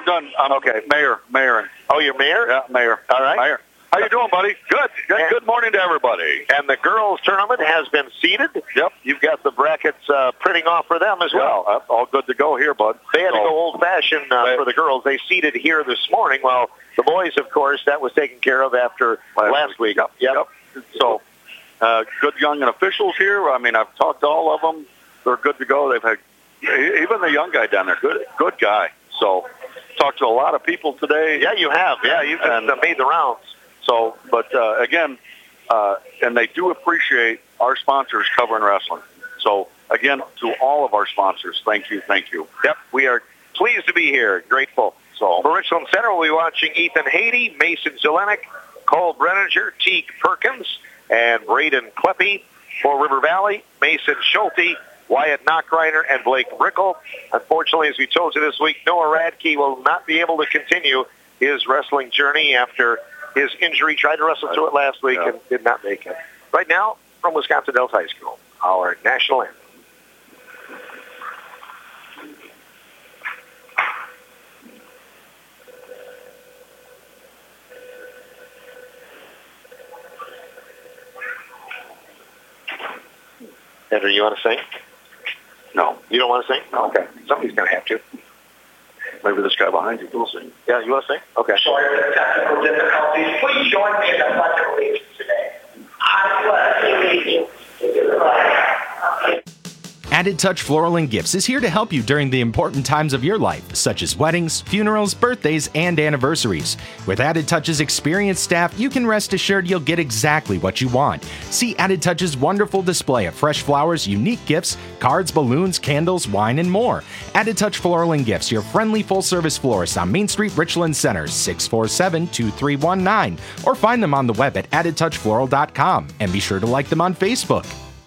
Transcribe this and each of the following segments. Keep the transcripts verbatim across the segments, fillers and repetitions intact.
I'm done. I'm okay. Mayor, Mayor. Oh, you're Mayor? Yeah, Mayor. All right. Mayor. How you doing, buddy? Good. Good. And, good morning to everybody. And the girls' tournament has been seeded. Yep. You've got the brackets uh, printing off for them as well. Yeah, all good to go here, bud. They had so, to go old-fashioned uh, they, for the girls. They seeded here this morning. Well, the boys, of course, that was taken care of after last, last week. Yep. Yep. yep. So, uh, good young and officials here. I mean, I've talked to all of them. They're good to go. They've had even the young guy down there. Good, good guy. So, talked to a lot of people today. Yeah, you have. Yeah, you've and, uh, made the rounds. So, but uh, again, uh, and they do appreciate our sponsors covering wrestling. So, again, to all of our sponsors, thank you, thank you. Yep, we are pleased to be here, grateful. So, for Richland Center, we'll be watching Ethan Haiti, Mason Zelenik, Cole Brenninger, Teague Perkins, and Braden Kleppe. For River Valley, Mason Schulte, Wyatt Knockreiner, and Blake Brickle. Unfortunately, as we told you this week, Noah Radke will not be able to continue his wrestling journey after his injury. Tried to wrestle through it last week yeah. and did not make it. Right now, from Wisconsin Dells High School, our national anthem. Andrew, you want to sing? No. You don't want to sing? No. Okay. Somebody's going to have to. Maybe this guy behind you will sing. Yeah, you want to sing? Okay. Sorry for the technical difficulties. Please join me in the Pledge of Allegiance today. I pledge allegiance to the flag. Added Touch Floral and Gifts is here to help you during the important times of your life, such as weddings, funerals, birthdays, and anniversaries. With Added Touch's experienced staff, you can rest assured you'll get exactly what you want. See Added Touch's wonderful display of fresh flowers, unique gifts, cards, balloons, candles, wine, and more. Added Touch Floral and Gifts, your friendly full-service florist on Main Street, Richland Center, six four seven, two three one nine, or find them on the web at added touch floral dot com, and be sure to like them on Facebook.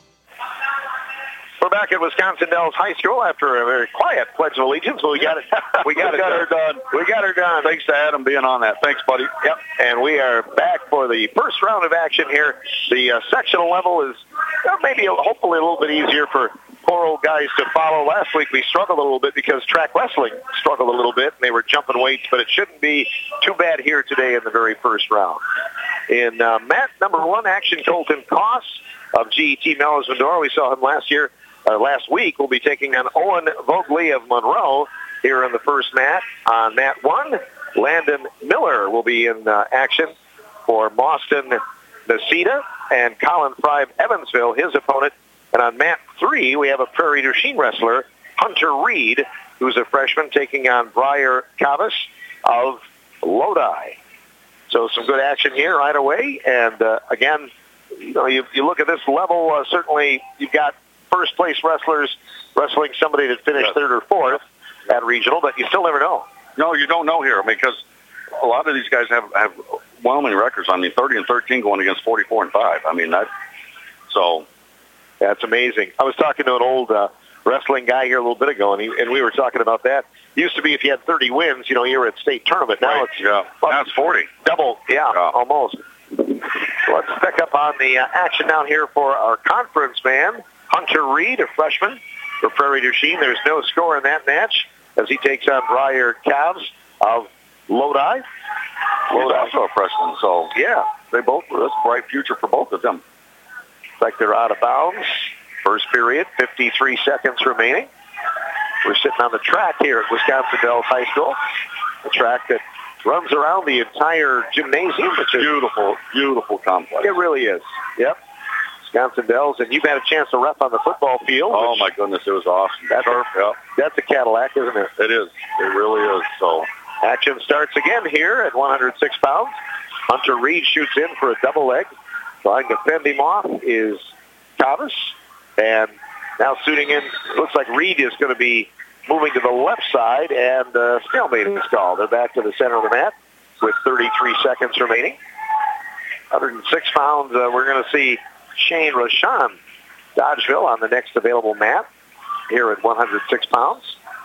We're back at Wisconsin Dells High School after a very quiet Pledge of Allegiance. Well, we got it. We got, we it got done. her done. We got her done. Thanks to Adam being on that. Thanks, buddy. Yep. And we are back for the first round of action here. The uh, sectional level is uh, maybe, hopefully, a little bit easier for poor old guys to follow. Last week we struggled a little bit because track wrestling struggled a little bit, and they were jumping weights, but it shouldn't be too bad here today in the very first round. In uh, mat number one action, Colton Koss of G E T Mellows Medora. We saw him last year. Uh, last week, we'll be taking on Owen Vogley of Monroe here in the first mat. On mat one, Landon Miller will be in uh, action for Boston Nacita, and Colin Fry of Evansville, his opponent. And on mat three, we have a Prairie du Chien wrestler, Hunter Reed, who's a freshman, taking on Briar Cavas of Lodi. So some good action here right away. And uh, again, you know, you, you look at this level, uh, certainly you've got first place wrestlers wrestling somebody that finished yes. third or fourth at regional, but you still never know. No, you don't know here because a lot of these guys have have well-meaning records. I mean, thirty and thirteen going against forty-four and five. I mean, that so that's amazing. I was talking to an old uh, wrestling guy here a little bit ago, and he, and we were talking about that. Used to be if you had thirty wins, you know, you were at state tournament. Now right. it's yeah. now it's forty. Double, yeah, yeah. almost. So let's pick up on the uh, action down here for our conference man. Hunter Reed, a freshman for Prairie du Chien. There's no score in that match as he takes on Briar Cavs of Lodi. Lodi also a freshman, so yeah, they both. That's a bright future for both of them. Looks like they're out of bounds. First period, fifty-three seconds remaining. We're sitting on the track here at Wisconsin Dells High School, a track that runs around the entire gymnasium, which is beautiful, beautiful complex. It really is. Yep. Wisconsin Dells, and you've had a chance to rep on the football field. Oh, my goodness, it was awesome. That's, Turf, a, yeah. that's a Cadillac, isn't it? It is. It really is. So, action starts again here at one hundred six pounds. Hunter Reed shoots in for a double leg. Trying to fend him off is Cavas, and now shooting in, looks like Reed is going to be moving to the left side, and uh, stalemate is called. They're back to the center of the mat with thirty-three seconds remaining. one hundred six pounds, uh, we're going to see Shane Rashan Dodgeville on the next available mat here at one hundred six pounds.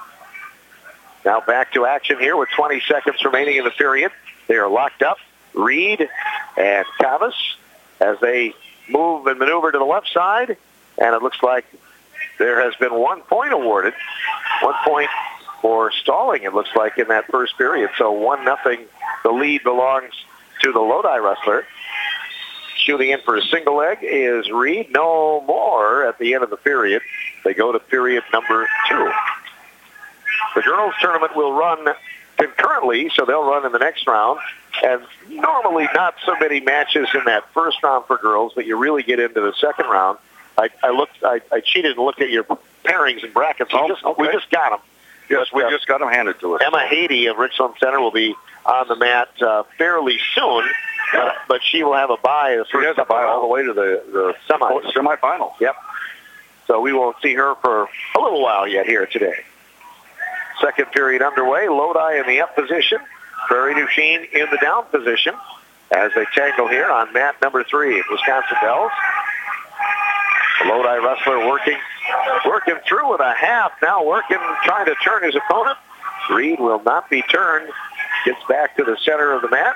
Now back to action here with twenty seconds remaining in the period. They are locked up, Reed and Cavas, as they move and maneuver to the left side, and it looks like there has been one point awarded. One point for stalling, it looks like, in that first period. So one nothing, the lead belongs to the Lodi wrestler. Shooting in for a single leg is Reed. No more at the end of the period. They go to period number two. The girls' tournament will run concurrently, so they'll run in the next round. And normally not so many matches in that first round for girls, but you really get into the second round. I, I looked, I, I cheated and looked at your pairings and brackets. Oh, we, just, okay. we just got them. Yes, but, we uh, just got them handed to us. Emma Haiti of Richland Center will be on the mat uh, fairly soon, uh, but she will have a bye. The She has a bye all the way to the, the Semis. semifinals. Yep. So we won't see her for a little while yet here today. Second period underway. Lodi in the up position. Prairie du Chien in the down position as they tangle here on mat number three. Wisconsin Dells. The Lodi wrestler working, working through with a half. Now working, trying to turn his opponent. Reed will not be turned. Gets back to the center of the mat.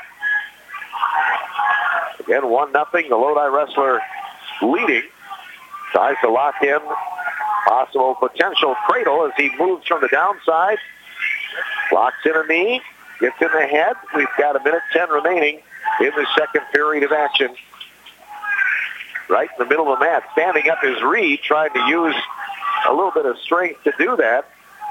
Again, one nothing. The Lodi wrestler leading. Tries to lock in possible potential cradle as he moves from the downside. Locks in a knee. Gets in the head. We've got a minute ten remaining in the second period of action. Right in the middle of the mat. Standing up is Reed, trying to use a little bit of strength to do that.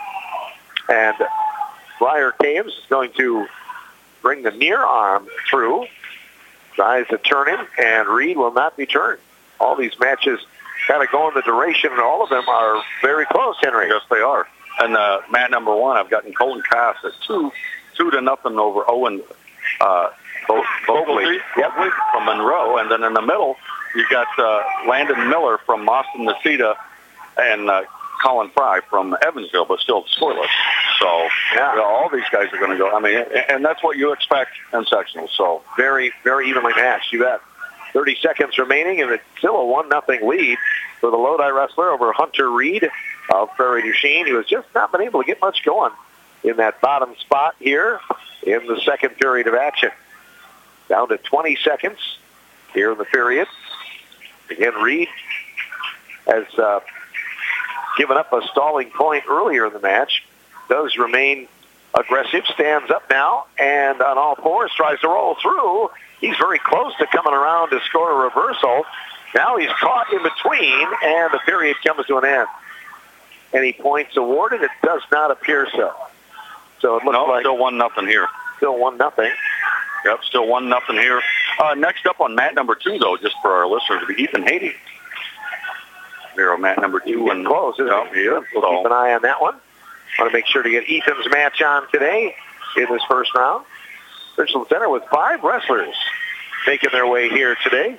And Briar Caves is going to bring the near arm through. Tries to turn him, and Reed will not be turned. All these matches kind of go in the duration, and all of them are very close, Henry. Yes, they are. And uh, mat number one, I've gotten Colton Cass at two, two to nothing over Owen uh, Bo- Bogley Yep. from Monroe. And then in the middle, you got uh, Landon Miller from Austin Nacita and uh, Colin Fry from Evansville, but still scoreless. So Yeah. you know, all these guys are going to go. I mean, and that's what you expect in sectionals. So Very, very evenly matched, you bet. thirty seconds remaining, and it's still a one nothing lead for the Lodi wrestler over Hunter Reed of Prairie du Chien, who has just not been able to get much going in that bottom spot here in the second period of action. Down to twenty seconds here in the period. Again, Reed has uh, given up a stalling point earlier in the match. Does remain aggressive, stands up now, and on all fours tries to roll through. He's very close to coming around to score a reversal. Now he's caught in between, and the period comes to an end. Any points awarded? It does not appear so. So it looks no, like still one nothing here. still one nothing. Yep, still one nothing here. Uh, next up on mat number two, though, just for our listeners, will be Ethan Haiti. Here on mat number two. And close, isn't yeah, it? he is. We'll So, keep an eye on that one. Want to make sure to get Ethan's match on today in this first round. Richland Center with five wrestlers making their way here today.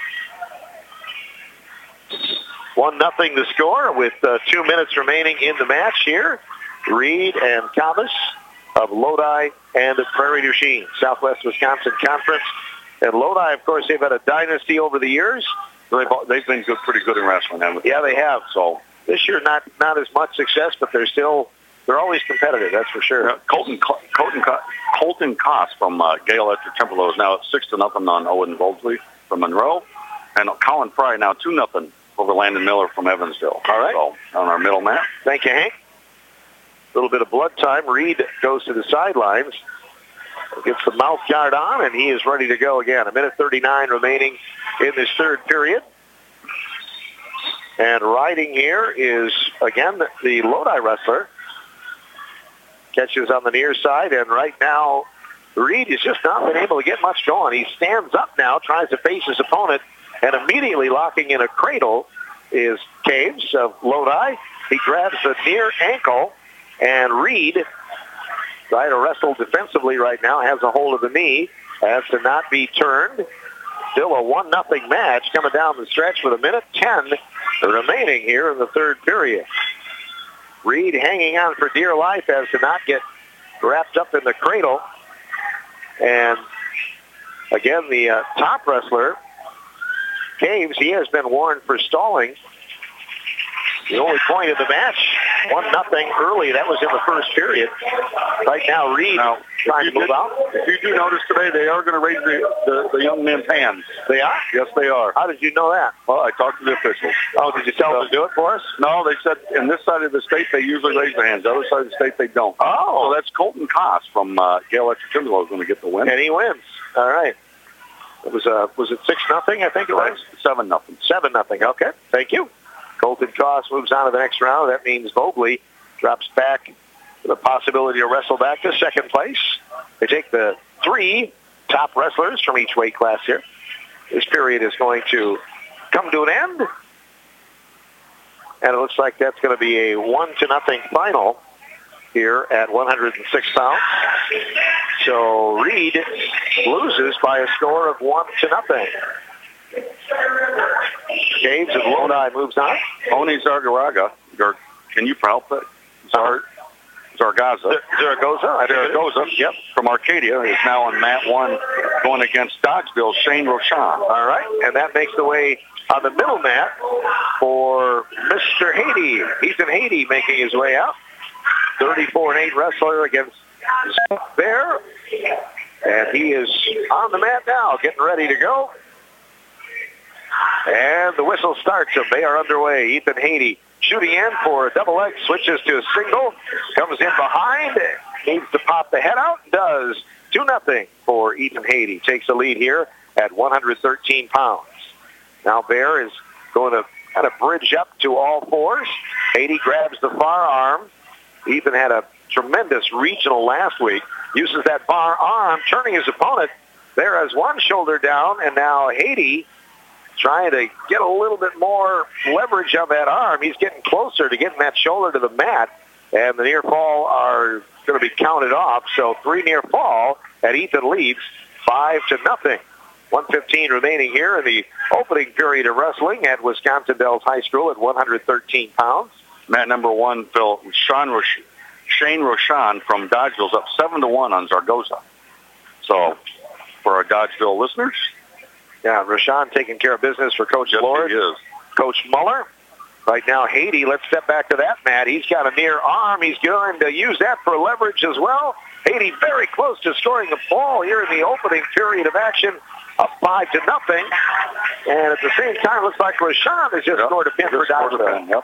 One nothing to score with uh, two minutes remaining in the match here. Reed and Thomas of Lodi and of Prairie du Chien, Southwest Wisconsin Conference. And Lodi, of course, they've had a dynasty over the years. they've, they've been good, pretty good in wrestling, haven't they? Yeah, they have. So this year, not not as much success, but they're still they're always competitive. That's for sure. Yeah, Colton Colton Colton Koss from uh, Gale Electric Temple is now at six to nothing on Owen Bogley from Monroe, and Colin Fry now two nothing over Landon Miller from Evansville. All right, so on our middle mat. Thank you, Hank. A little bit of blood time. Reed goes to the sidelines, gets the mouth guard on, and he is ready to go again. A minute thirty-nine remaining in this third period. And riding here is, again, the, the Lodi wrestler. Catches on the near side, and right now, Reed has just not been able to get much going. He stands up now, tries to face his opponent, and immediately locking in a cradle is Caves of Lodi. He grabs the near ankle, and Reed, trying to wrestle defensively right now, has a hold of the knee, has to not be turned. Still a one nothing match coming down the stretch with a minute ten remaining here in the third period. Reed hanging on for dear life as to not get wrapped up in the cradle. And again, the uh, top wrestler, Caves, he has been warned for stalling. The only point of the match One nothing early. That was in the first period. Right now, Reed Now, trying if to you, move did, out. if you do notice today, they are going to raise the, the, the young men's hands. They are? Yes, they are. How did you know that? Well, I talked to the officials. Oh, did you tell them to do it for us? No, they said in this side of the state, they usually raise their hands. The other side of the state, they don't. Oh. So that's Colton Koss from uh, Gale Electric Timberwolves going to get the win. And he wins. All right. It was, uh, was it six nothing, I think it was? seven nothing. seven nothing. Okay. Thank you. Colton Koss moves on to the next round. That means Vogley drops back with the possibility to wrestle back to second place. They take the three top wrestlers from each weight class here. This period is going to come to an end. And it looks like that's going to be a one to nothing final here at one hundred six pounds. So Reed loses by a score of one to nothing. Caves of Lodi moves on. Oni Zargaraga, or can you help it? Zar, Zargaza. Zaragoza. Zaragoza, yep, from Arcadia, is now on mat one going against Dodgeville, Shane Roshan. All right, and that makes the way on the middle mat for Mister Haiti. Ethan Haiti making his way out. thirty-four and eight wrestler against Bear. And he is on the mat now, getting ready to go. And the whistle starts them. They are underway. Ethan Haiti shooting in for a double leg, switches to a single, comes in behind, needs to pop the head out, does. two nothing for Ethan Haiti. Takes the lead here at one hundred thirteen pounds. Now Bear is going to kind of bridge up to all fours. Haiti grabs the far arm. Ethan had a tremendous regional last week. Uses that far arm, turning his opponent. There has one shoulder down, and now Haiti trying to get a little bit more leverage on that arm. He's getting closer to getting that shoulder to the mat, and the near fall are going to be counted off. So three near fall, and Ethan leads five to nothing. one fifteen remaining here in the opening period of wrestling at Wisconsin Dells High School at one hundred thirteen pounds. Mat number one, Phil, Sean Rosh- Shane Roshan from Dodgeville's up seven to one on Zaragoza. So for our Dodgeville listeners, yeah, Roshan taking care of business for Coach yes, Lord. he is. Coach Muller. Right now, Haiti, let's step back to that mat. He's got a near arm. He's going to use that for leverage as well. Haiti very close to scoring the ball here in the opening period of action, up five to nothing. And at the same time, looks like Roshan has just yep. scored a pin for Dodgeville. Yep.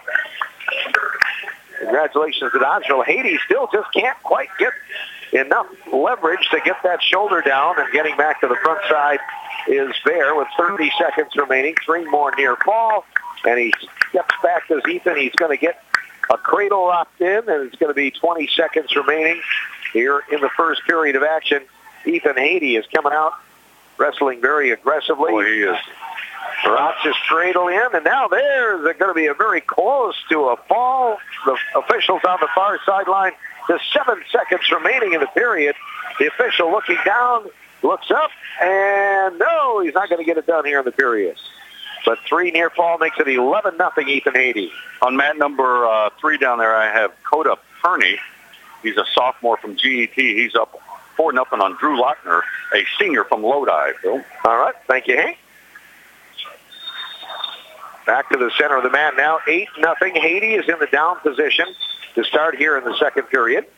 Congratulations to Dodgeville. Haiti still just can't quite get enough leverage to get that shoulder down, and getting back to the front side is Bear with thirty seconds remaining. Three more near fall, and he steps back as Ethan. He's going to get a cradle locked in, and it's going to be twenty seconds remaining here in the first period of action. Ethan Haiti is coming out, wrestling very aggressively. Boy, he is. Rocks his cradle in, and now there's going to be a very close to a fall. The officials on the far sideline. There's seven seconds remaining in the period. The official looking down, looks up, and no, he's not going to get it done here in the period. But three near fall makes it eleven nothing Ethan Haiti. On mat number uh, three down there, I have Coda Perney. He's a sophomore from G E T. He's up four nothing on Drew Lochner, a senior from Lodi. Phil. All right, thank you, Hank. Back to the center of the mat now, eight nothing. Haiti is in the down position to start here in the second period.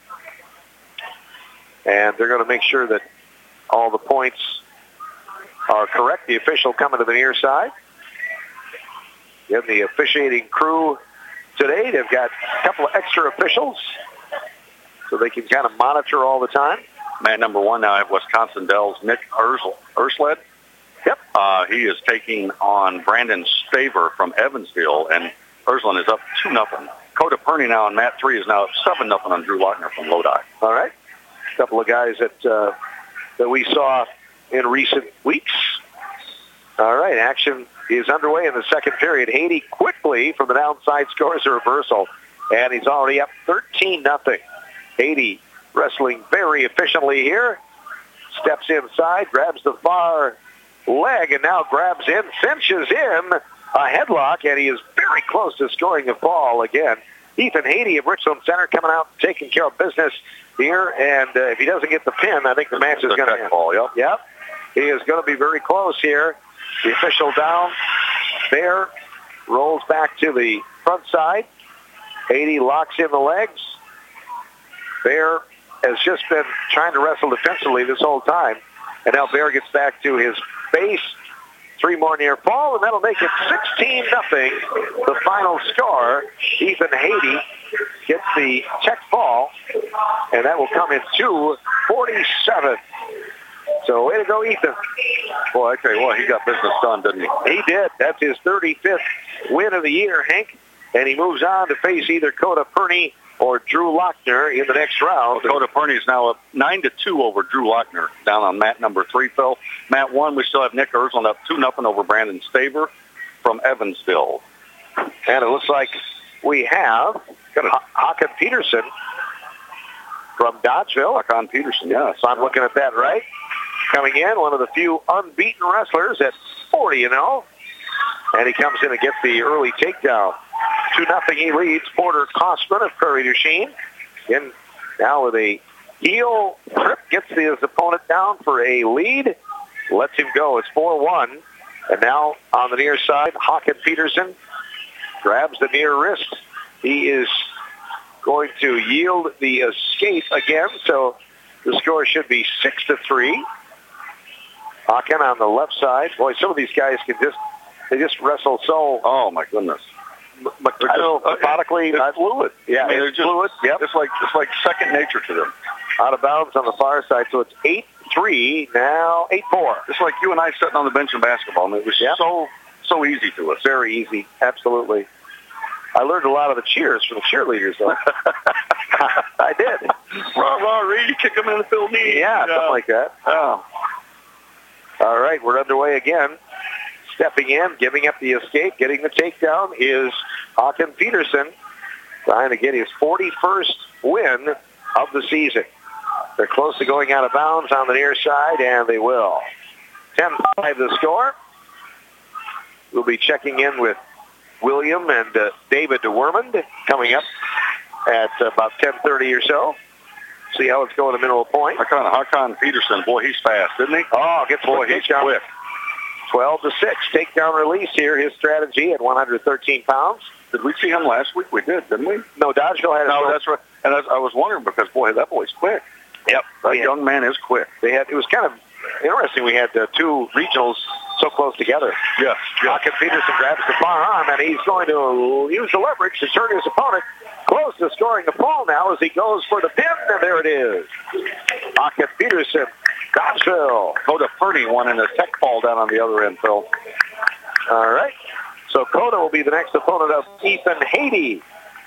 And they're going to make sure that all the points are correct. The official coming to the near side. Again, the officiating crew today, they've got a couple of extra officials so they can kind of monitor all the time. Mat number one now at Wisconsin Dells, Nick Ursled. Yep. Uh, he is taking on Brandon Staver from Evansville, and Ursuline is up two nothing. Coda Perney now on mat three is now up seven nothing on Drew Lochner from Lodi. All right. A couple of guys that uh, that we saw in recent weeks. All right. Action is underway in the second period. Haiti quickly from the downside scores a reversal, and he's already up thirteen nothing. Haiti wrestling very efficiently here. Steps inside, grabs the far leg, and now grabs in, cinches in a headlock, and he is very close to scoring a fall again. Ethan Haiti of Richland Center coming out, taking care of business here, and uh, if he doesn't get the pin, I think the match is going to end. Fall, yep. Yep. He is going to be very close here. The official down there rolls back to the front side, Haiti locks in the legs. Bear has just been trying to wrestle defensively this whole time. And now Bear gets back to his base. Three more near fall, and that'll make it sixteen nothing. The final score. Ethan Haiti gets the check ball, and that will come in two forty-seven. So way to go, Ethan. Boy, I tell you what, he got business done, didn't he? He did. That's his thirty-fifth win of the year, Hank. And he moves on to face either Coda Perney or Drew Lochner in the next round. Coda Perney is now up nine to two over Drew Lochner, down on mat number three, Phil. Mat one, we still have Nick Ersland up two nothing over Brandon Staver from Evansville. And it looks like we have Hakan Peterson from Dodgeville. Hakan Peterson, yes. So I'm looking at that right. Coming in, one of the few unbeaten wrestlers at forty and oh. And he comes in and gets the early takedown. two nothing he leads Porter Kosman of Prairie du Chien. In now with a heel trip, gets his opponent down for a lead. Lets him go. It's four one. And now on the near side, Hakan Peterson grabs the near wrist. He is going to yield the escape again, so the score should be six to three. Hakan on the left side. Boy, some of these guys can just, they just wrestle so, oh my goodness. But I don't know, methodically, it's fluid. Yeah, I mean, it's it's just, fluid. Yep. It's like, it's like second nature to them. Out of bounds on the far side, so it's eight three, now eight four. It's like you and I sitting on the bench in basketball. I mean, it was yep. so, so easy to us. Very easy, absolutely. I learned a lot of the cheers from the cheerleaders, though. I did. Rah, rah, Reed, kick him in the field knee. Yeah, something uh, like that. Oh. All right, we're underway again. Stepping in, giving up the escape, getting the takedown is Hakan Peterson, trying to get his forty-first win of the season. They're close to going out of bounds on the near side, and they will. ten five the score. We'll be checking in with William and uh, David DeWermond coming up at about ten thirty or so. See how it's going to Mineral Point. Hakan, Hakan Peterson, boy, he's fast, isn't he? Oh, gets boy, the he's takedown. quick. twelve to six, takedown release here. His strategy at one hundred thirteen pounds. Did we see him last week? We did, didn't we? No, Dodgeville had a No, show. that's right. And I, I was wondering because, boy, that boy's quick. Yep. That Yeah. young man is quick. They had, it was kind of interesting. We had uh, two regionals so close together. Yes. yes. Hakan Peterson grabs the far arm, and he's going to use the leverage to turn his opponent close to scoring the fall now as he goes for the pin, and there it is. Hakan Peterson, Dodgeville. Coda Perney won in a tech ball down on the other end, Phil. All right. So Coda will be the next opponent of Ethan Haiti.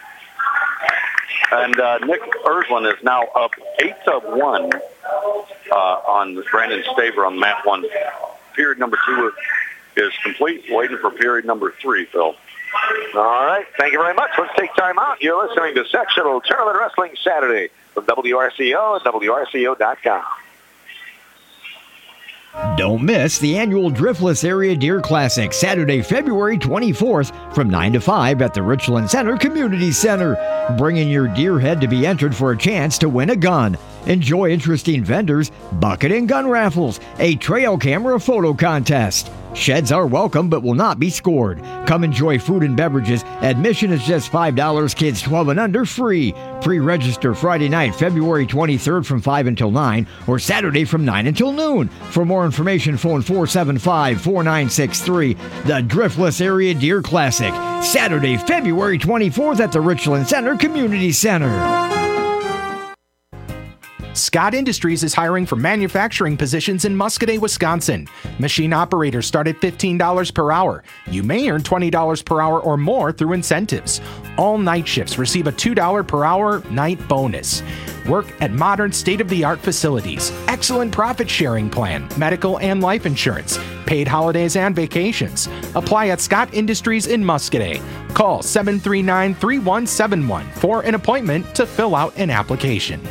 And uh, Nick Ersland is now up eight to one uh, on Brandon Staver on mat one. Period number two is complete. Waiting for period number three, Phil. All right. Thank you very much. Let's take time out. You're listening to Sectional Tournament Wrestling Saturday from W R C O and W R C O dot com. Don't miss the annual Driftless Area Deer Classic, Saturday, February twenty-fourth from nine to five at the Richland Center Community Center. Bring in your deer head to be entered for a chance to win a gun. Enjoy interesting vendors, bucket and gun raffles, a trail camera photo contest. Sheds are welcome but will not be scored. Come enjoy food and beverages. Admission is just five dollars. Kids twelve and under free. Pre-register Friday night, February twenty-third from five until nine or Saturday from nine until noon. For more information, phone four seven five, four nine six three. The Driftless Area Deer Classic, Saturday, February twenty-fourth at the Richland Center Community Center. Scott Industries is hiring for manufacturing positions in Muscoda, Wisconsin. Machine operators start at fifteen dollars per hour. You may earn twenty dollars per hour or more through incentives. All night shifts receive a two dollars per hour night bonus. Work at modern state-of-the-art facilities. Excellent profit sharing plan, medical and life insurance, paid holidays and vacations. Apply at Scott Industries in Muscoda. Call seven three nine, three one seven one for an appointment to fill out an application.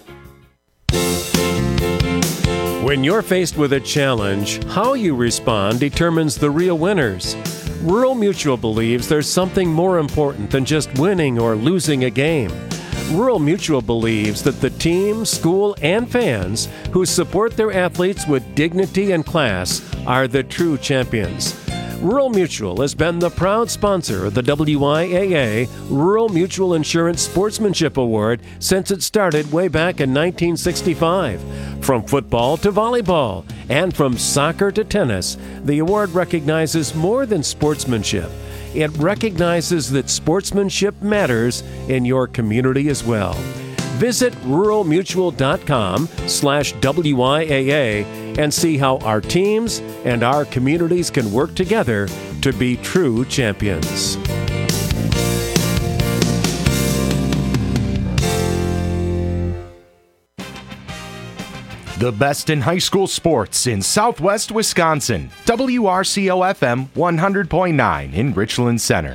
When you're faced with a challenge, how you respond determines the real winners. Rural Mutual believes there's something more important than just winning or losing a game. Rural Mutual believes that the team, school, and fans who support their athletes with dignity and class are the true champions. Rural Mutual has been the proud sponsor of the W I A A Rural Mutual Insurance Sportsmanship Award since it started way back in nineteen sixty-five. From football to volleyball, and from soccer to tennis, the award recognizes more than sportsmanship. It recognizes that sportsmanship matters in your community as well. Visit ruralmutual.com slash WIAA and see how our teams and our communities can work together to be true champions. The best in high school sports in southwest Wisconsin. W R C O F M one hundred point nine in Richland Center.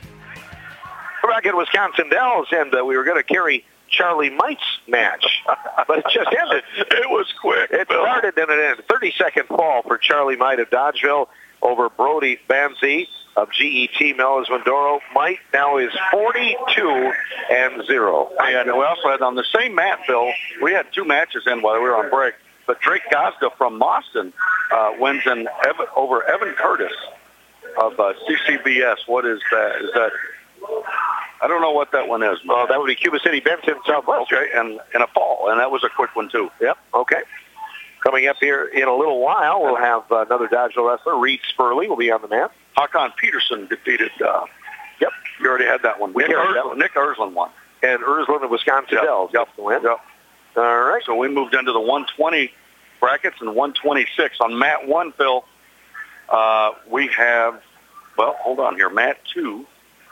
We're back at Wisconsin Dells, and uh, we were going to carry Charlie Mite's match, but it just ended. It was quick. It Bill. started and it ended. thirty-second fall for Charlie Mite of Dodgeville over Brody Banzi of G E T Mellis Windoro. Mite now is forty-two and zero. And we also had on the same mat, Bill, we had two matches in while we were on break. But Drake Gosda from Boston uh, wins in Evan, over Evan Curtis of uh, C C B S. What is that? Is that? I don't know what that one is. Oh, that would be Cuba City Benton Southwest. Okay, and, and a fall, and that was a quick one, too. Yep, okay. Coming up here in a little while, we'll have another Dodgeville wrestler, Reed Spurley, will be on the mat. Hakon Peterson defeated, uh, yep, you already had that one. We Nick, carried that Ersland, one. Nick Ersland won. And Ersland of Wisconsin Yep, Dells yep, gets the win. Yep. All right. So we moved into the one twenty brackets and one twenty-six. On mat one, Phil, uh, we have, well, hold on here, mat two.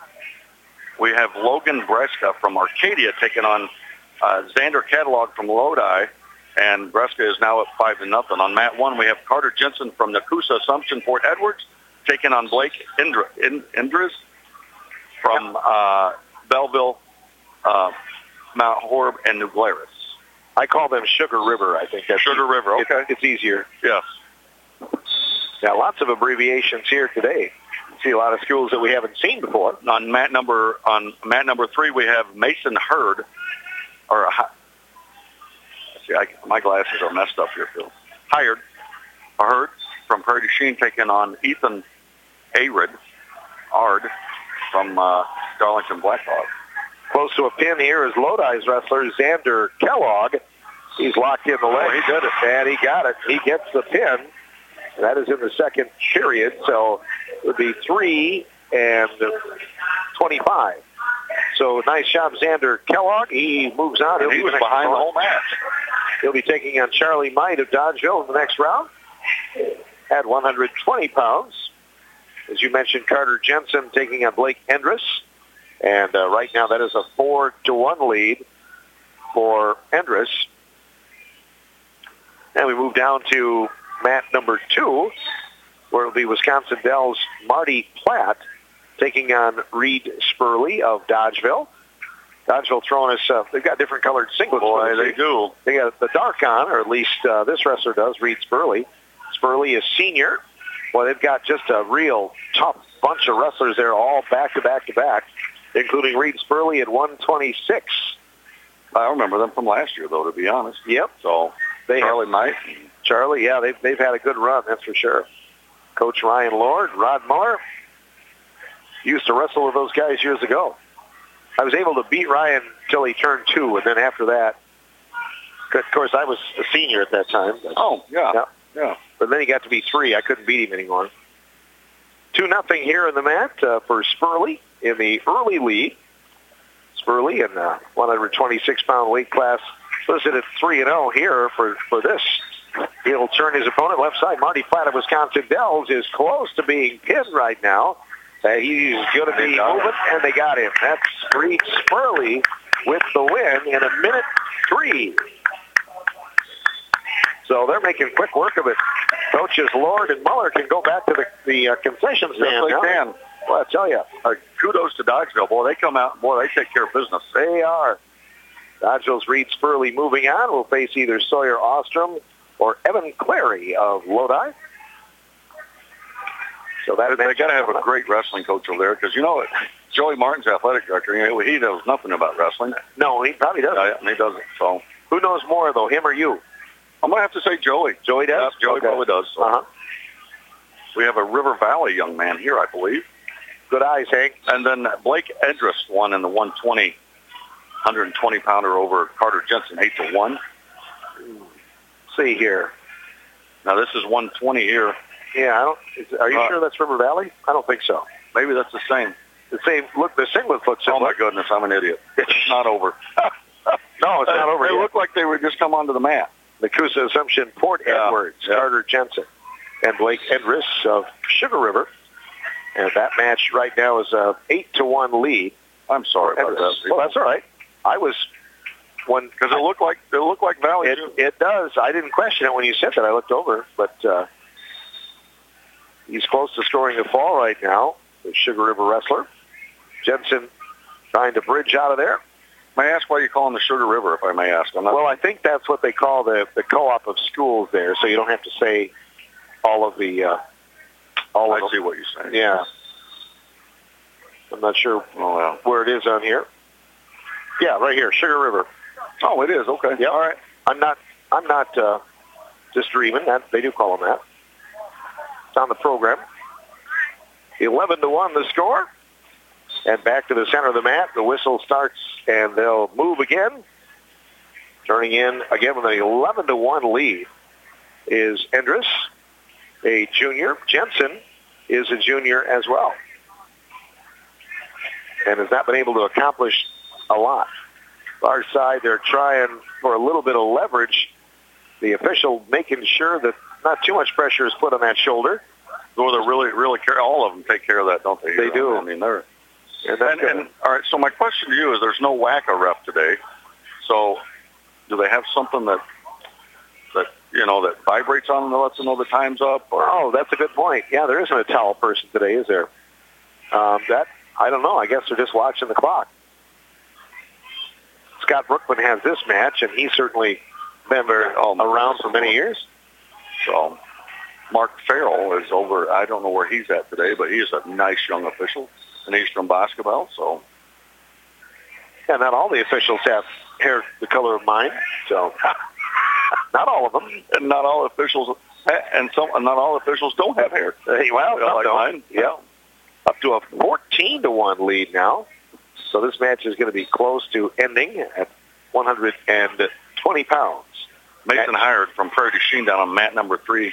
We have Logan Breska from Arcadia taking on uh, Xander Catalog from Lodi, and Breska is now at five to nothing. On mat one, we have Carter Jensen from Nakusa Assumption Fort Edwards taking on Blake Indra, Indras from uh, Belleville, uh, Mount Horeb, and New Glarus. I call them Sugar River, I think. That's Sugar River, okay. It's, it's easier. Yes. Yeah, lots of abbreviations here today. See a lot of schools that we haven't seen before. On mat number on mat number three, we have Mason Hurd, or uh, see, I, my glasses are messed up here, Phil. Hired Hurd from Prairie du Chien taking on Ethan Arid, Ard from uh, Darlington Blackhawk. Close to a pin here is Lodi's wrestler Xander Kellogg. He's locked in the leg. Oh, he did it, and he got it. He gets the pin. That is in the second period, so it would be three and twenty-five. So nice job, Xander Kellogg. He moves on. And he was behind the whole match. He'll be taking on Charlie Mite of Dodgeville in the next round at one hundred twenty pounds. As you mentioned, Carter Jensen taking on Blake Endress. And uh, right now that is a four to one lead for Endress. And we move down to mat number two, where it'll be Wisconsin Dells' Marty Platt taking on Reed Spurley of Dodgeville. Dodgeville throwing us, uh, they've got different colored singlets. Boy, they do. They got the dark on, or at least uh, this wrestler does, Reed Spurley. Spurley is senior. Well, they've got just a real tough bunch of wrestlers there, all back to back to back, including Reed Spurley at one twenty-six. I remember them from last year, though, to be honest. Yep. So they Charlie Mite. Charlie, yeah, they've, they've had a good run, that's for sure. Coach Ryan Lord, Rod Muller, used to wrestle with those guys years ago. I was able to beat Ryan till he turned two, and then after that, of course, I was a senior at that time. But, oh, yeah, yeah. yeah. But then he got to be three. I couldn't beat him anymore. two nothing here in the mat uh, for Spurley in the early lead. Spurley in the one hundred twenty-six pound weight class, listed at three and oh here for, for this. He'll turn his opponent left side. Marty Platt of Wisconsin Dells is close to being pinned right now. Uh, he's going to be moving, and they got him. That's Reed Spurley with the win in a minute three. So they're making quick work of it. Coaches Lord and Muller can go back to the, the uh, concession stand yes, they now. can. Well, I tell you, uh, kudos to Dodgeville. Boy, they come out, boy, they take care of business. They are. Dodgeville's Reed Spurley moving on. Will face either Sawyer Ostrom or Evan Clary of Lodi. So that they got to have a great wrestling coach over there because, you know, Joey Martin's athletic director, you know, he knows nothing about wrestling. No, he probably doesn't. Yeah, he doesn't. So who knows more, though, him or you? I'm going to have to say Joey. Joey does? Yeah, Joey okay. probably does. So. Uh-huh. We have a River Valley young man here, I believe. Good eyes, Hank. And then Blake Edris won in the one twenty, one twenty pounder over Carter Jensen, eight to one. See here. Now this is one twenty here. Yeah, I don't. Is, are you Uh, sure that's River Valley? I don't think so. Maybe that's the same. The same. Look, the singlet looks. Oh my goodness, I'm an idiot. It's not over. No, it's not over They yet. look like they would just come onto the mat. Nakusa Assumption, Port Yeah, Edwards, yeah. Carter Jensen, and Blake Edris of Sugar River. And that match right now is a eight to one lead. I'm sorry about Edris. that. Well, that's all right. I was one Because it looked like it looked like Valley. It, it does. I didn't question it when you said that. I looked over, but uh, he's close to scoring a fall right now. The Sugar River wrestler Jensen trying to bridge out of there. May I ask why you call them the Sugar River, if I may ask? I'm not, Well, I think that's what they call the the co-op of schools there, so you don't have to say all of the uh, all of I them. see what you're saying. Yeah. I'm not sure Oh, well. where it is on here. Yeah, right here, Sugar River. Oh, it is. Okay. Yeah. All right. I'm not. I'm not uh, just dreaming. That they do call them that. It's on the program. Eleven to one, the score. And back to the center of the mat. The whistle starts, and they'll move again. Turning in again with an eleven to one lead is Endres, a junior. Jensen is a junior as well, and has not been able to accomplish a lot. Our side, they're trying for a little bit of leverage. The official making sure that not too much pressure is put on that shoulder. Well, they're really, really care. All of them take care of that, don't they? They do. I mean, they're. And, that's And, and all right. So my question to you is: there's no WACA ref today. So, do they have something that that you know that vibrates on them that lets them know the time's up? Or oh, that's a good point. Yeah, there isn't a towel person today, is there? Um, that I don't know. I guess they're just watching the clock. Scott Brookman has this match, and he's certainly been there, um, around for many years. so, Mark Farrell is over. I don't know where he's at today, but he is a nice young official in Eastern basketball. So, Yeah, not all the officials have hair the color of mine, so not all of them. and not all officials, and some, and not all officials don't have hair. Hey, well, Yeah, like no. mine. Yeah, up to a fourteen to one lead now. So this match is going to be close to ending at one hundred twenty pounds. Mason Hired from Prairie du Chien down on mat number three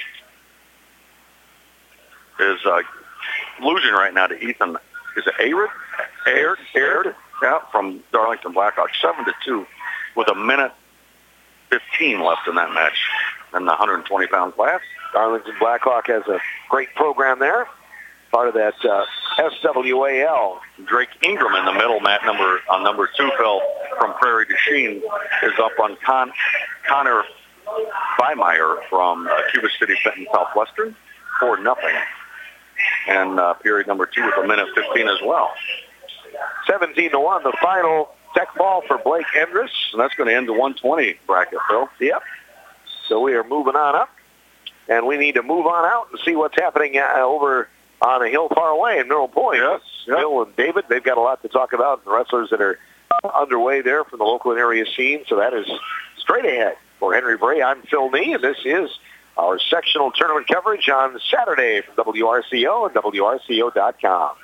is uh, losing right now to Ethan. Is it Arid? Arid? Arid? Yeah, from Darlington Blackhawk, seven to two, with a minute fifteen left in that match in the one hundred twenty pound class. Darlington Blackhawk has a great program there. Part of that uh, S W A L. Drake Ingram in the middle, mat number on number two, Phil from Prairie du Chien, is up on Con- Connor Beimeyer from uh, Cuba City Fenton Southwestern, four nothing. And uh, period number two with a minute fifteen as well. seventeen to one, the final tech ball for Blake Endres. And that's going to end the one twenty bracket, Phil. Yep. So we are moving on up, and we need to move on out and see what's happening uh, over on a hill far away in Mineral Point. Yes, yep. Bill and David, they've got a lot to talk about, the wrestlers that are underway there from the local and area scene. So that is straight ahead. For Henry Bray, I'm Phil Nee, and this is our sectional tournament coverage on Saturday from W R C O and W R C O dot com.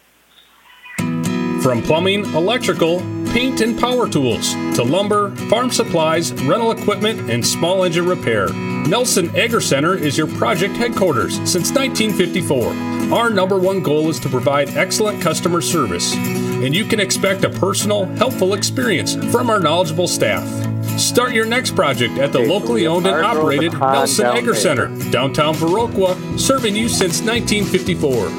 From plumbing, electrical, paint, and power tools to lumber, farm supplies, rental equipment, and small engine repair, Nelson Agri Center is your project headquarters since nineteen fifty-four. Our number one goal is to provide excellent customer service, and you can expect a personal, helpful experience from our knowledgeable staff. Start your next project at the locally owned and operated Nelson Agri Center, downtown Viroqua, serving you since nineteen fifty-four.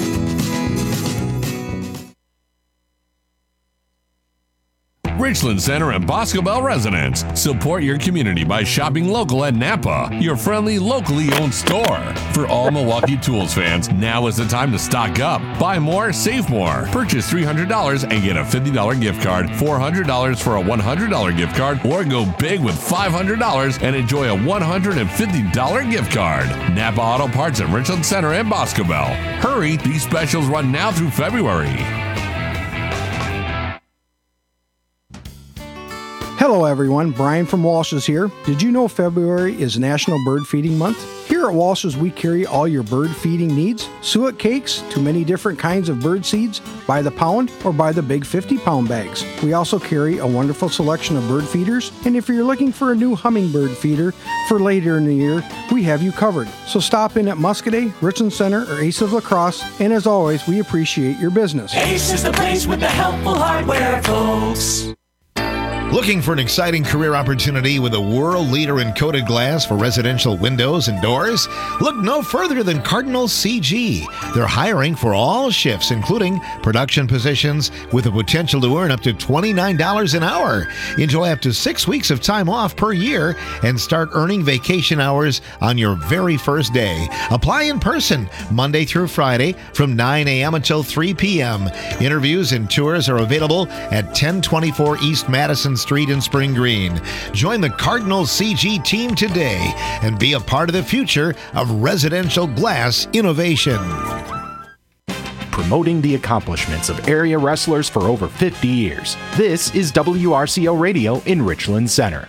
Richland Center and Boscobel residents. Support your community by shopping local at Napa, your friendly, locally owned store. For all Milwaukee Tools fans, now is the time to stock up. Buy more, save more. Purchase three hundred dollars and get a fifty dollars gift card, four hundred dollars for a one hundred dollars gift card, or go big with five hundred dollars and enjoy a one hundred fifty dollars gift card. Napa Auto Parts at Richland Center and Boscobel. Hurry, these specials run now through February. Hello everyone, Brian from Walsh's here. Did you know February is National Bird Feeding Month? Here at Walsh's we carry all your bird feeding needs, suet cakes to many different kinds of bird seeds, by the pound or by the big fifty pound bags. We also carry a wonderful selection of bird feeders, and if you're looking for a new hummingbird feeder for later in the year, we have you covered. So stop in at Muscadet, Richland Center, or Ace of La Crosse, and as always, we appreciate your business. Ace is the place with the helpful hardware, folks. Looking for an exciting career opportunity with a world leader in coated glass for residential windows and doors? Look no further than Cardinal C G. They're hiring for all shifts, including production positions, with the potential to earn up to twenty-nine dollars an hour. Enjoy up to six weeks of time off per year and start earning vacation hours on your very first day. Apply in person Monday through Friday from nine a.m. until three p.m. Interviews and tours are available at ten twenty-four East Madison Street in Spring Green. Join the Cardinal C G team today and be a part of the future of residential glass innovation. Promoting the accomplishments of area wrestlers for over fifty years. This is W R C O Radio in Richland Center.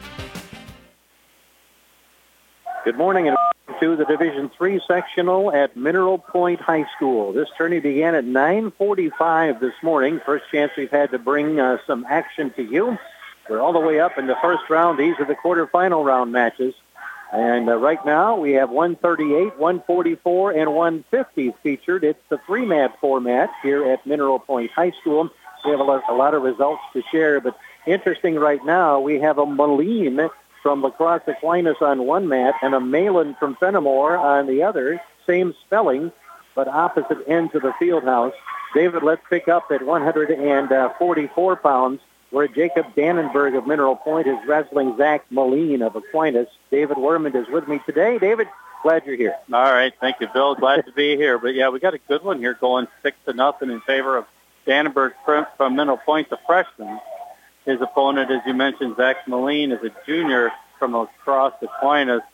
Good morning and welcome to the Division three sectional at Mineral Point High School. This tourney began at nine forty-five this morning. First chance we've had to bring uh, some action to you. We're all the way up in the first round. These are the quarterfinal round matches. And uh, right now we have one thirty-eight, one forty-four, and one fifty featured. It's the three-mat format here at Mineral Point High School. We have a lot, a lot of results to share, but interesting right now, we have a Moline from La Crosse Aquinas on one mat and a Malin from Fenimore on the other. Same spelling, but opposite ends of the field house. David, let's pick up at one forty-four pounds, where Jacob Dannenberg of Mineral Point is wrestling Zach Moline of Aquinas. David Wermond is with me today. David, glad you're here. All right, thank you, Bill. Glad to be here. But, yeah, we got a good one here going six to nothing in favor of Dannenberg from Mineral Point, the freshman. His opponent, as you mentioned, Zach Moline, is a junior from La Crosse Aquinas.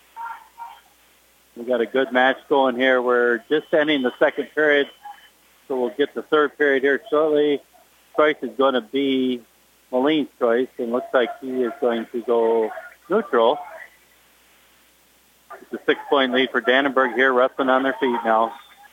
We got a good match going here. We're just ending the second period, so we'll get the third period here shortly. Choice is going to be Moline's choice, and looks like he is going to go neutral. It's a six-point lead for Dannenberg here, wrestling on their feet now.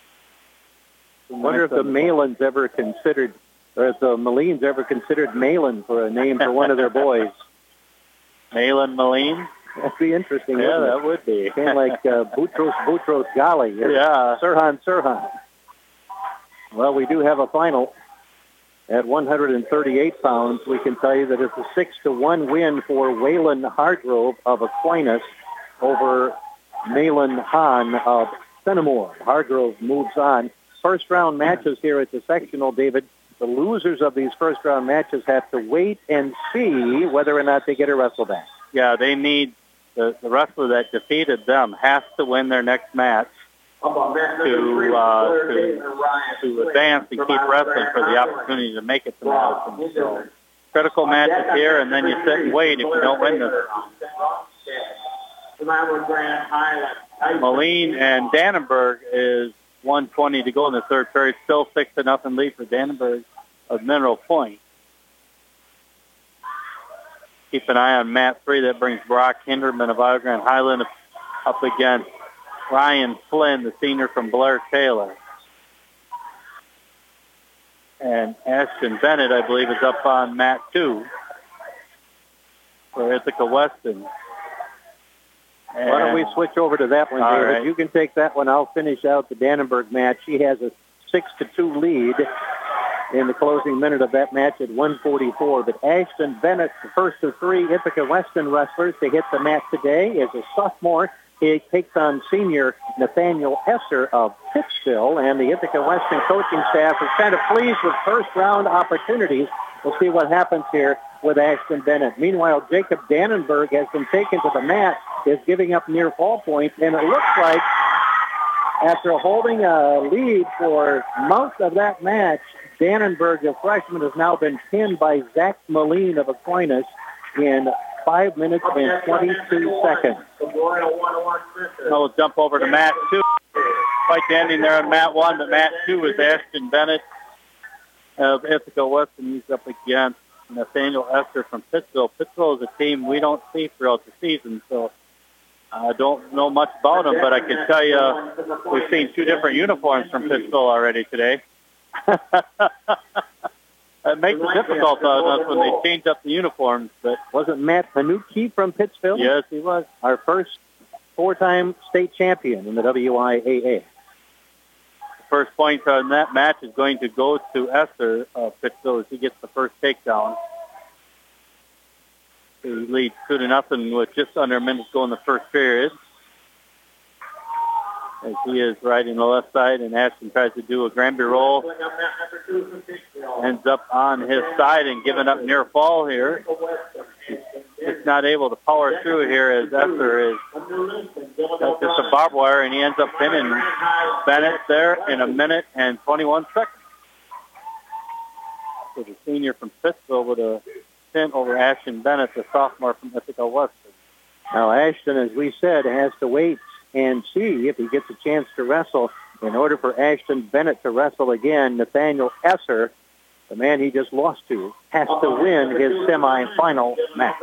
I wonder if the Malins ever considered, or if the Molines ever considered Malin for a name for one of their boys. Malin Moline? That'd be interesting. Yeah, wouldn't it? that would be. Kind of like uh, Boutros Boutros Ghali. Yeah. Sirhan Sirhan. Well, we do have a final. At one thirty-eight pounds, we can tell you that it's a six to one win for Waylon Hargrove of Aquinas over Malin Hahn of Fenimore. Hargrove moves on. First round matches here at the sectional, David. The losers of these first round matches have to wait and see whether or not they get a wrestle back. Yeah, they need, the, the wrestler that defeated them has to win their next match to, uh, to, to advance and keep wrestling for the opportunity to make it to Madison. So, critical matches here, and then you sit and wait if you don't win this. Moline and Dannenberg is one twenty to go in the third period. Still six to nothing lead for Dannenberg of Mineral Point. Keep an eye on mat three. That brings Brock Hinderman of Iowa Grand Highland up against Ryan Flynn, the senior from Blair Taylor. And Ashton Bennett, I believe, is up on mat two for Ithaca Weston. And why don't we switch over to that one, David? Right. You can take that one. I'll finish out the Dannenberg match. She has a six to two lead in the closing minute of that match at one forty-four. But Ashton Bennett, the first of three Ithaca Weston wrestlers to hit the mat today, is a sophomore. He takes on senior Nathaniel Esser of Pittsville, and the Ithaca Weston coaching staff is kind of pleased with first-round opportunities. We'll see what happens here with Ashton Bennett. Meanwhile, Jacob Dannenberg has been taken to the mat, is giving up near fall points, and it looks like after holding a lead for most of that match, Dannenberg, the freshman, has now been pinned by Zach Moline of Aquinas in five minutes and twenty-two seconds. We'll jump over to mat two. Fight ending there on mat one, but mat two is Ashton Bennett of Ithaca Weston. He's up against Nathaniel Esther from Pittsville. Pittsville is a team we don't see throughout the season, so I don't know much about them, but I can tell you we've seen two different uniforms from Pittsville already today. It makes it difficult on us when they change up the uniforms. But wasn't Matt Panucci from Pittsville? Yes, he was. Our first four-time state champion in the W I A A. The first point on that match is going to go to Esther of Pittsville as he gets the first takedown. He leads two to nothing with just under a minute to go in the first period. As he is riding the left side, and Ashton tries to do a Granby roll. Ends up on his side and giving up near fall here. He's not able to power through here as Esther is just a barbed wire, and he ends up pinning Bennett there in a minute and twenty-one seconds. So the senior from Pittsville with a pin over Ashton Bennett, the sophomore from Ithaca Western. Now Ashton, as we said, has to wait and see if he gets a chance to wrestle. In order for Ashton Bennett to wrestle again, Nathaniel Esser, the man he just lost to, has to win his semifinal match.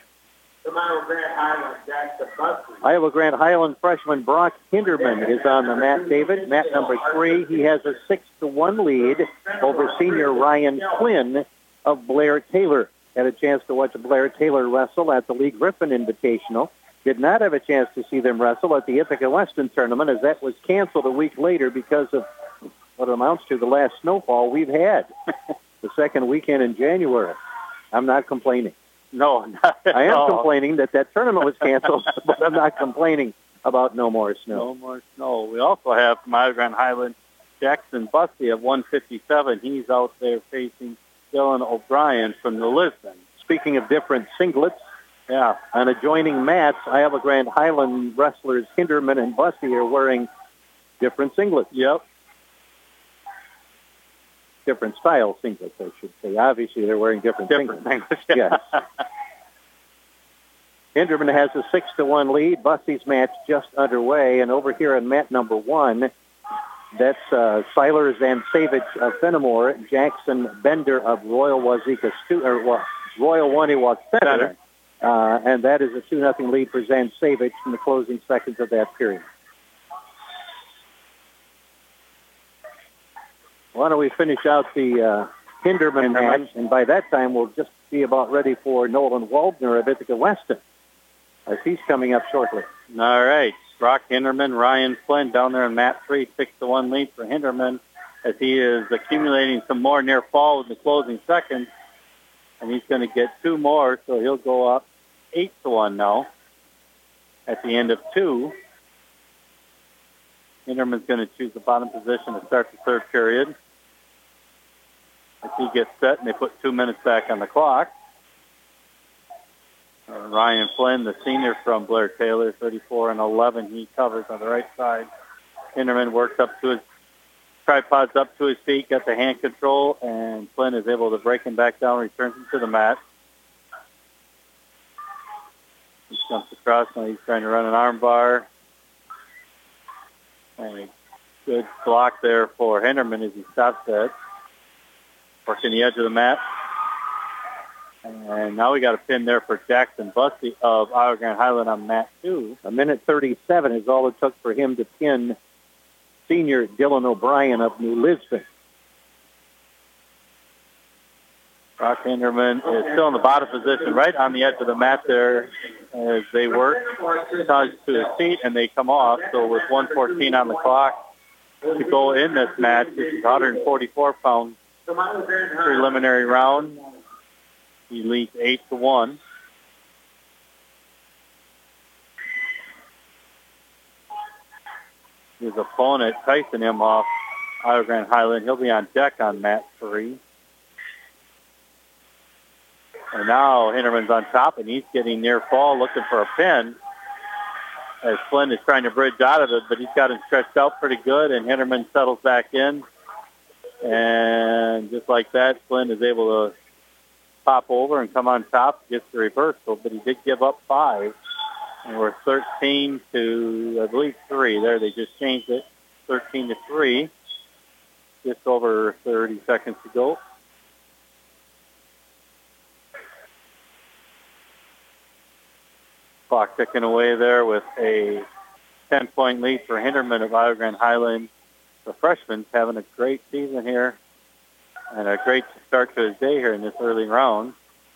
Iowa Grand Highland freshman Brock Hinderman is on the mat, David. Mat number three. He has a six to one lead over senior Ryan Flynn of Blair Taylor. Had a chance to watch Blair Taylor wrestle at the Lee Griffin Invitational. Did not have a chance to see them wrestle at the Ithaca Western Tournament, as that was canceled a week later because of what amounts to the last snowfall we've had, the second weekend in January. I'm not complaining. No, not at I am all. complaining that that tournament was canceled, but I'm not complaining about no more snow. No more snow. We also have from Iowa Grand Highland Jackson Busty of one fifty-seven. He's out there facing Dylan O'Brien from the Lisbon. Speaking of different singlets, yeah, on adjoining mats, Iowa Grand Highland wrestlers Hinderman and Busty are wearing different singlets. Yep. Different style singlets, I should say. Obviously, they're wearing different, different singlets. singlets. Yes. Hinderman has a six to one lead. Busty's match just underway, and over here on mat number one, that's uh, Siler Zansavich of Fenimore, Jackson Bender of Royal Wazeeka Stu- or well, Royal Waniwak Center, uh, and that is a two nothing lead for Zansavich in the closing seconds of that period. Why don't we finish out the uh, Hinderman match, and by that time we'll just be about ready for Nolan Waldner of Ithaca Weston, as he's coming up shortly. All right. Brock Hinderman, Ryan Flynn down there in mat three, six to one lead for Hinderman as he is accumulating some more near fall in the closing seconds, and he's going to get two more, so he'll go up eight to one now at the end of two. Hinderman's going to choose the bottom position to start the third period as he gets set, and they put two minutes back on the clock. Uh, Ryan Flynn, the senior from Blair Taylor, thirty-four and eleven. He covers on the right side. Hinderman works up to his tripods up to his feet, got the hand control, and Flynn is able to break him back down, returns him to the mat. He jumps across, now he's trying to run an arm bar. And a good block there for Hinderman as he stops that. Working the edge of the mat. And now we got a pin there for Jackson Busty of Iowa Grand Highland on mat two. A minute thirty-seven is all it took for him to pin senior Dylan O'Brien of New Lisbon. Brock Hinderman is still in the bottom position, right on the edge of the mat there as they work. Touch to his feet, and they come off. So with one fourteen on the clock to go in this match, this is one forty-four pound preliminary round. He leads eight to one. His opponent, Tyson Imhoff, Iowa Grand Highland, he'll be on deck on mat three. And now Hinderman's on top, and he's getting near fall, looking for a pin. As Flynn is trying to bridge out of it, but he's got him stretched out pretty good, and Hinderman settles back in. And just like that, Flynn is able to pop over and come on top, gets the reversal, but he did give up five. And we're thirteen to, I believe, three. There, they just changed it. thirteen to three. Just over thirty seconds to go. Clock ticking away there with a ten-point lead for Hinderman of Iowa Grand Highland. The freshman's having a great season here and a great start to his day here in this early round.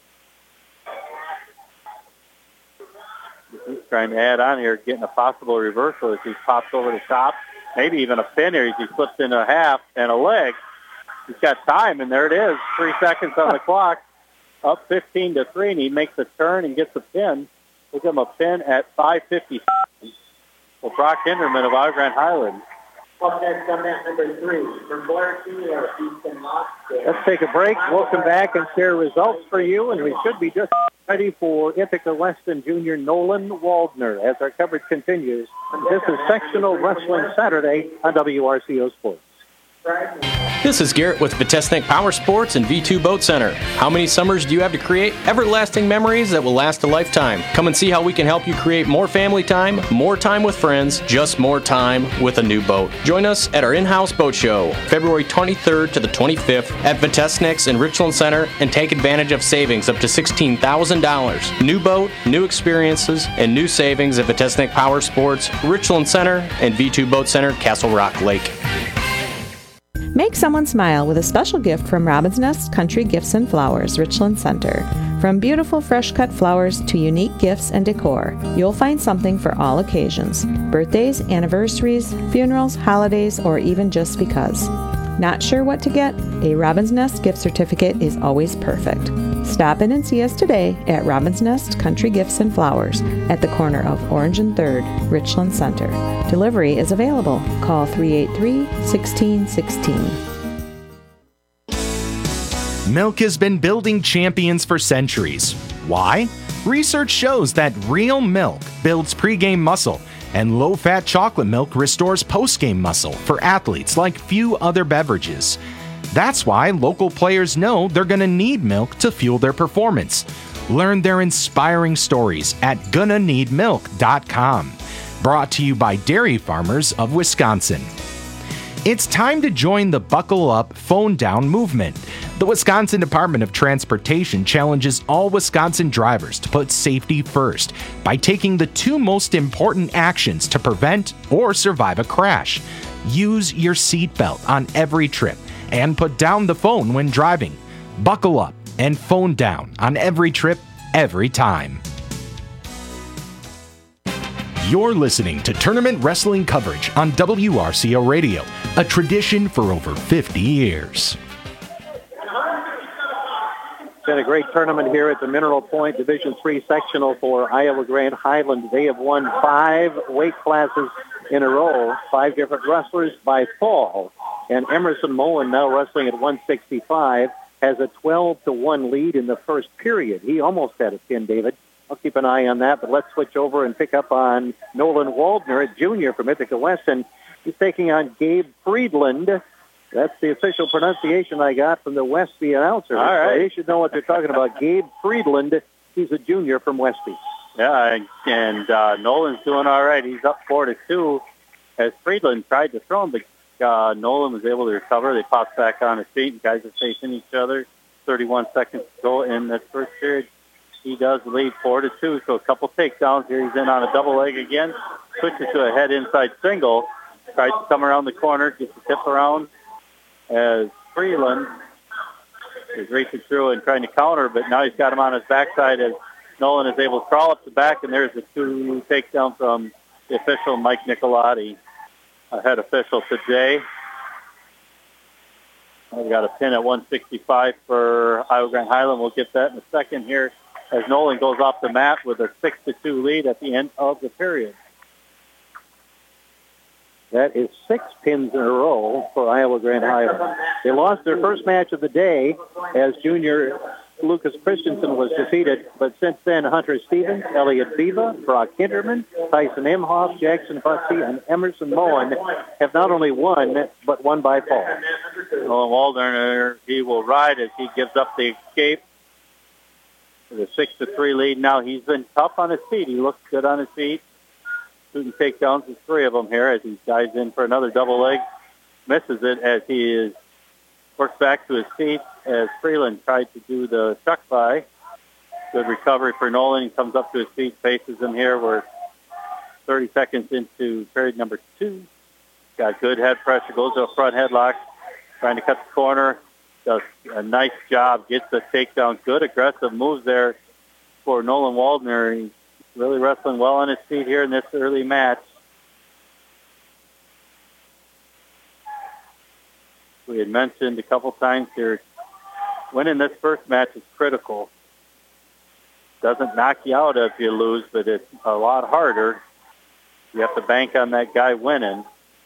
He's trying to add on here, getting a possible reversal as he pops over the top. Maybe even a pin here as he slips in a half and a leg. He's got time, and there it is. Three seconds on the clock. Up fifteen to three, and he makes a turn and gets a pin. We'll give him a pin at five fifty-seven. Well, Brock Hinderman of Iowa Grand Highland. Up next on that number three, from Blair Key of Easton Moxdale. Let's take a break. We'll come back and share results for you, and we should be just ready for Ithaca Weston junior Nolan Waldner as our coverage continues. This is Sectional Wrestling Saturday on W R C O Sports. This is Garrett with Vitesnik Power Sports and V two Boat Center. How many summers do you have to create everlasting memories that will last a lifetime? Come and see how we can help you create more family time, more time with friends, just more time with a new boat. Join us at our in-house boat show, February twenty-third to the twenty-fifth at Vitesnik's in Richland Center, and take advantage of savings up to sixteen thousand dollars. New boat, new experiences, and new savings at Vitesnik Power Sports, Richland Center, and V two Boat Center, Castle Rock Lake. Make someone smile with a special gift from Robin's Nest Country Gifts and Flowers, Richland Center. From beautiful fresh-cut flowers to unique gifts and decor, you'll find something for all occasions. Birthdays, anniversaries, funerals, holidays, or even just because. Not sure what to get? A Robin's Nest gift certificate is always perfect. Stop in and see us today at Robin's Nest Country Gifts and Flowers at the corner of Orange and third, Richland Center. Delivery is available. Call three eight three, one six one six. Milk has been building champions for centuries. Why? Research shows that real milk builds pregame muscle, and low-fat chocolate milk restores post-game muscle for athletes like few other beverages. That's why local players know they're going to need milk to fuel their performance. Learn their inspiring stories at gonna need milk dot com. Brought to you by Dairy Farmers of Wisconsin. It's time to join the Buckle Up, Phone Down movement. The Wisconsin Department of Transportation challenges all Wisconsin drivers to put safety first by taking the two most important actions to prevent or survive a crash. Use your seatbelt on every trip and put down the phone when driving. Buckle up and phone down on every trip, every time. You're listening to tournament wrestling coverage on W R C O Radio, a tradition for over fifty years. Been a great tournament here at the Mineral Point Division three sectional for Iowa Grand Highland. They have won five weight classes in a row, five different wrestlers by fall. And Emerson Moen, now wrestling at one sixty-five, has a twelve to one lead in the first period. He almost had a pin, David. I'll keep an eye on that, but let's switch over and pick up on Nolan Waldner, a junior from Ithaca Weston. He's taking on Gabe Friedland. That's the official pronunciation I got from the Westby announcer. All right. So they should know what they're talking about. Gabe Friedland, he's a junior from Westby. Yeah, and uh, Nolan's doing all right. He's up four to two as Friedland tried to throw him, but uh, Nolan was able to recover. They popped back on his feet, and guys are facing each other. thirty-one seconds to go in this first period. He does lead four to two, so a couple takedowns here. He's in on a double leg again. Switches to a head inside single. Tries to come around the corner, gets the tip around as Freeland is racing through and trying to counter, but now he's got him on his backside as Nolan is able to crawl up the back, and there's a two takedown from the official, Mike Nicolotti, a head official today. We've got a pin at one sixty-five for Iowa Grand Highland. We'll get that in a second here as Nolan goes off the mat with a six to two lead at the end of the period. That is six pins in a row for Iowa Grand Highland. They lost their first match of the day as junior Lucas Christensen was defeated, but since then, Hunter Stevens, Elliot Viva, Brock Hinderman, Tyson Imhoff, Jackson Hussey, and Emerson Moen have not only won, but won by fall. Nolan Waldner, he will ride as he gives up the escape. With a six to three lead now. He's been tough on his feet. He looks good on his feet. Shooting takedowns, there's three of them here as he dives in for another double leg. Misses it as he is works back to his feet as Freeland tried to do the chuck by. Good recovery for Nolan. He comes up to his feet, faces him here. We're thirty seconds into period number two. Got good head pressure, goes to a front headlock, trying to cut the corner. Does a nice job, gets the takedown. Good aggressive moves there for Nolan Waldner. He's really wrestling well on his feet here in this early match. We had mentioned a couple times here, winning this first match is critical. Doesn't knock you out if you lose, but it's a lot harder. You have to bank on that guy winning.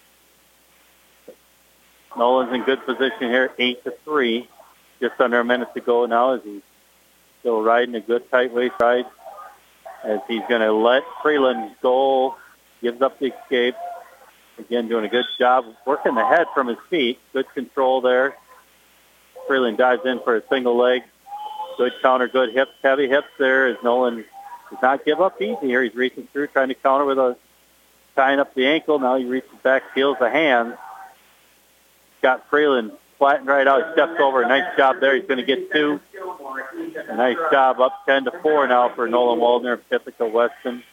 Nolan's in good position here, eight to three. Just under a minute to go now as he's still riding a good tight waist ride. As he's going to let Freeland go, gives up the escape. Again, doing a good job working the head from his feet. Good control there. Freeland dives in for a single leg. Good counter, good hips, heavy hips there as Nolan does not give up easy here. He's reaching through, trying to counter with a tying up the ankle. Now he reaches back, feels the hand. Got Freeland flattened right out. He steps over. Nice job there. He's going to get two. A nice job. Up ten to four now for Nolan Waldner of Ithaca Weston.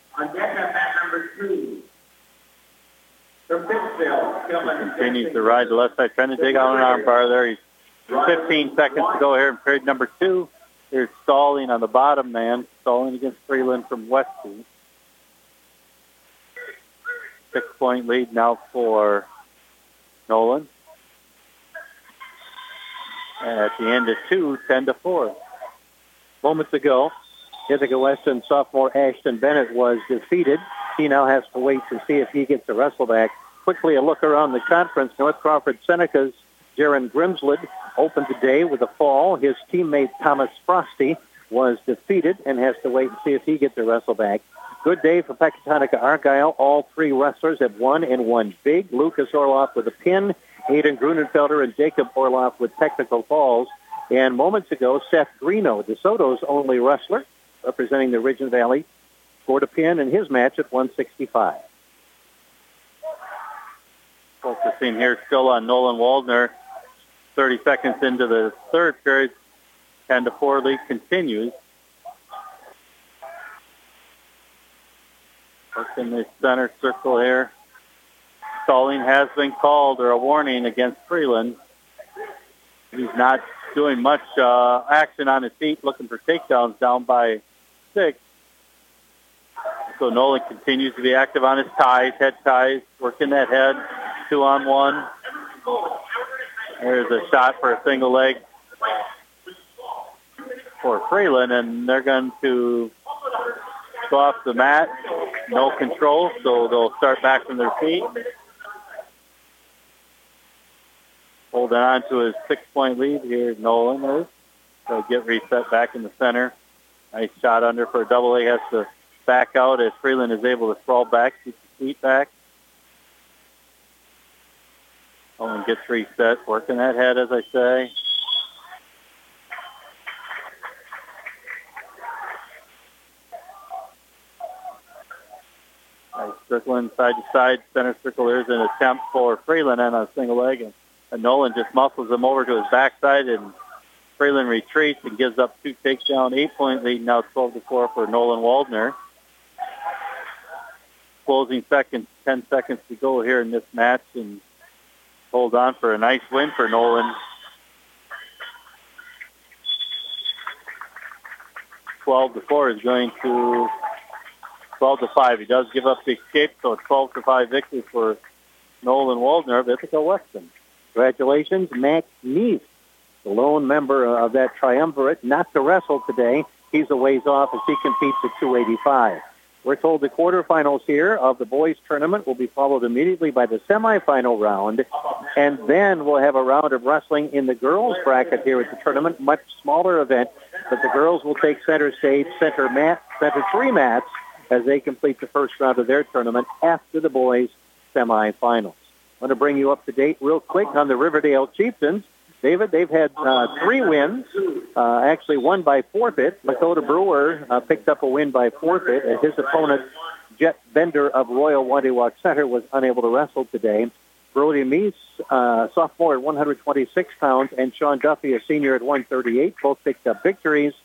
He continues to ride the left side, trying to dig out an arm bar there. He's fifteen seconds to go here in period number two. Here's stalling on the bottom man, stalling against Freeland from Weston. Six-point lead now for Nolan. And at the end of two, ten to four. Moments ago, Ithaca Weston sophomore Ashton Bennett was defeated. He now has to wait to see if he gets a wrestle back. Quickly a look around the conference. North Crawford Seneca's Jaron Grimslid opened today with a fall. His teammate Thomas Frosty was defeated and has to wait and see if he gets a wrestle back. Good day for Pecatonica Argyle. All three wrestlers have won and won big. Lucas Orloff with a pin, Aiden Grunenfelder and Jacob Orloff with technical falls. And moments ago, Seth Greeno, DeSoto's only wrestler, representing the Ridge and Valley, scored a pin in his match at one sixty-five. Focusing here still on Nolan Waldner. thirty seconds into the third period, ten to four lead continues. Look in the center circle here. Stalling has been called, or a warning against Freeland. He's not doing much uh, action on his feet, looking for takedowns down by six. So Nolan continues to be active on his ties, head ties, working that head, two on one. There's a shot for a single leg for Freeland, and they're going to go off the mat. No control, so they'll start back from their feet. Holding on to his six-point lead here, Nolan is. So get reset back in the center. Nice shot under for a double leg. Has to back out as Freeland is able to sprawl back, keep the feet back. Nolan gets reset, working that head, as I say. Nice circling side to side. Center circle. There's an attempt for Freeland on a single leg. And, and Nolan just muscles him over to his backside, and Freeland retreats and gives up two takedown. Eight-point lead now, twelve to four for Nolan Waldner. Closing seconds, ten seconds to go here in this match, and hold on for a nice win for Nolan. twelve to four is going to twelve to five. He does give up the escape, so a twelve to five victory for Nolan Waldner of Ithaca Weston. Congratulations, Mac Neese, the lone member of that triumvirate, not to wrestle today. He's a ways off as he competes at two eighty-five. We're told the quarterfinals here of the boys' tournament will be followed immediately by the semifinal round, and then we'll have a round of wrestling in the girls' bracket here at the tournament, much smaller event, but the girls will take center stage, center mat, center three mats as they complete the first round of their tournament after the boys' semifinals. I want to bring you up to date real quick on the Riverdale Chieftains. David, they've had uh, three wins, uh, actually one by forfeit. Lakota Brewer uh, picked up a win by forfeit, and his opponent, Jet Bender of Royal Wadiwak Center, was unable to wrestle today. Brody Meese, uh, sophomore at one hundred twenty-six pounds, and Sean Duffy, a senior at one thirty-eight, both picked up victories.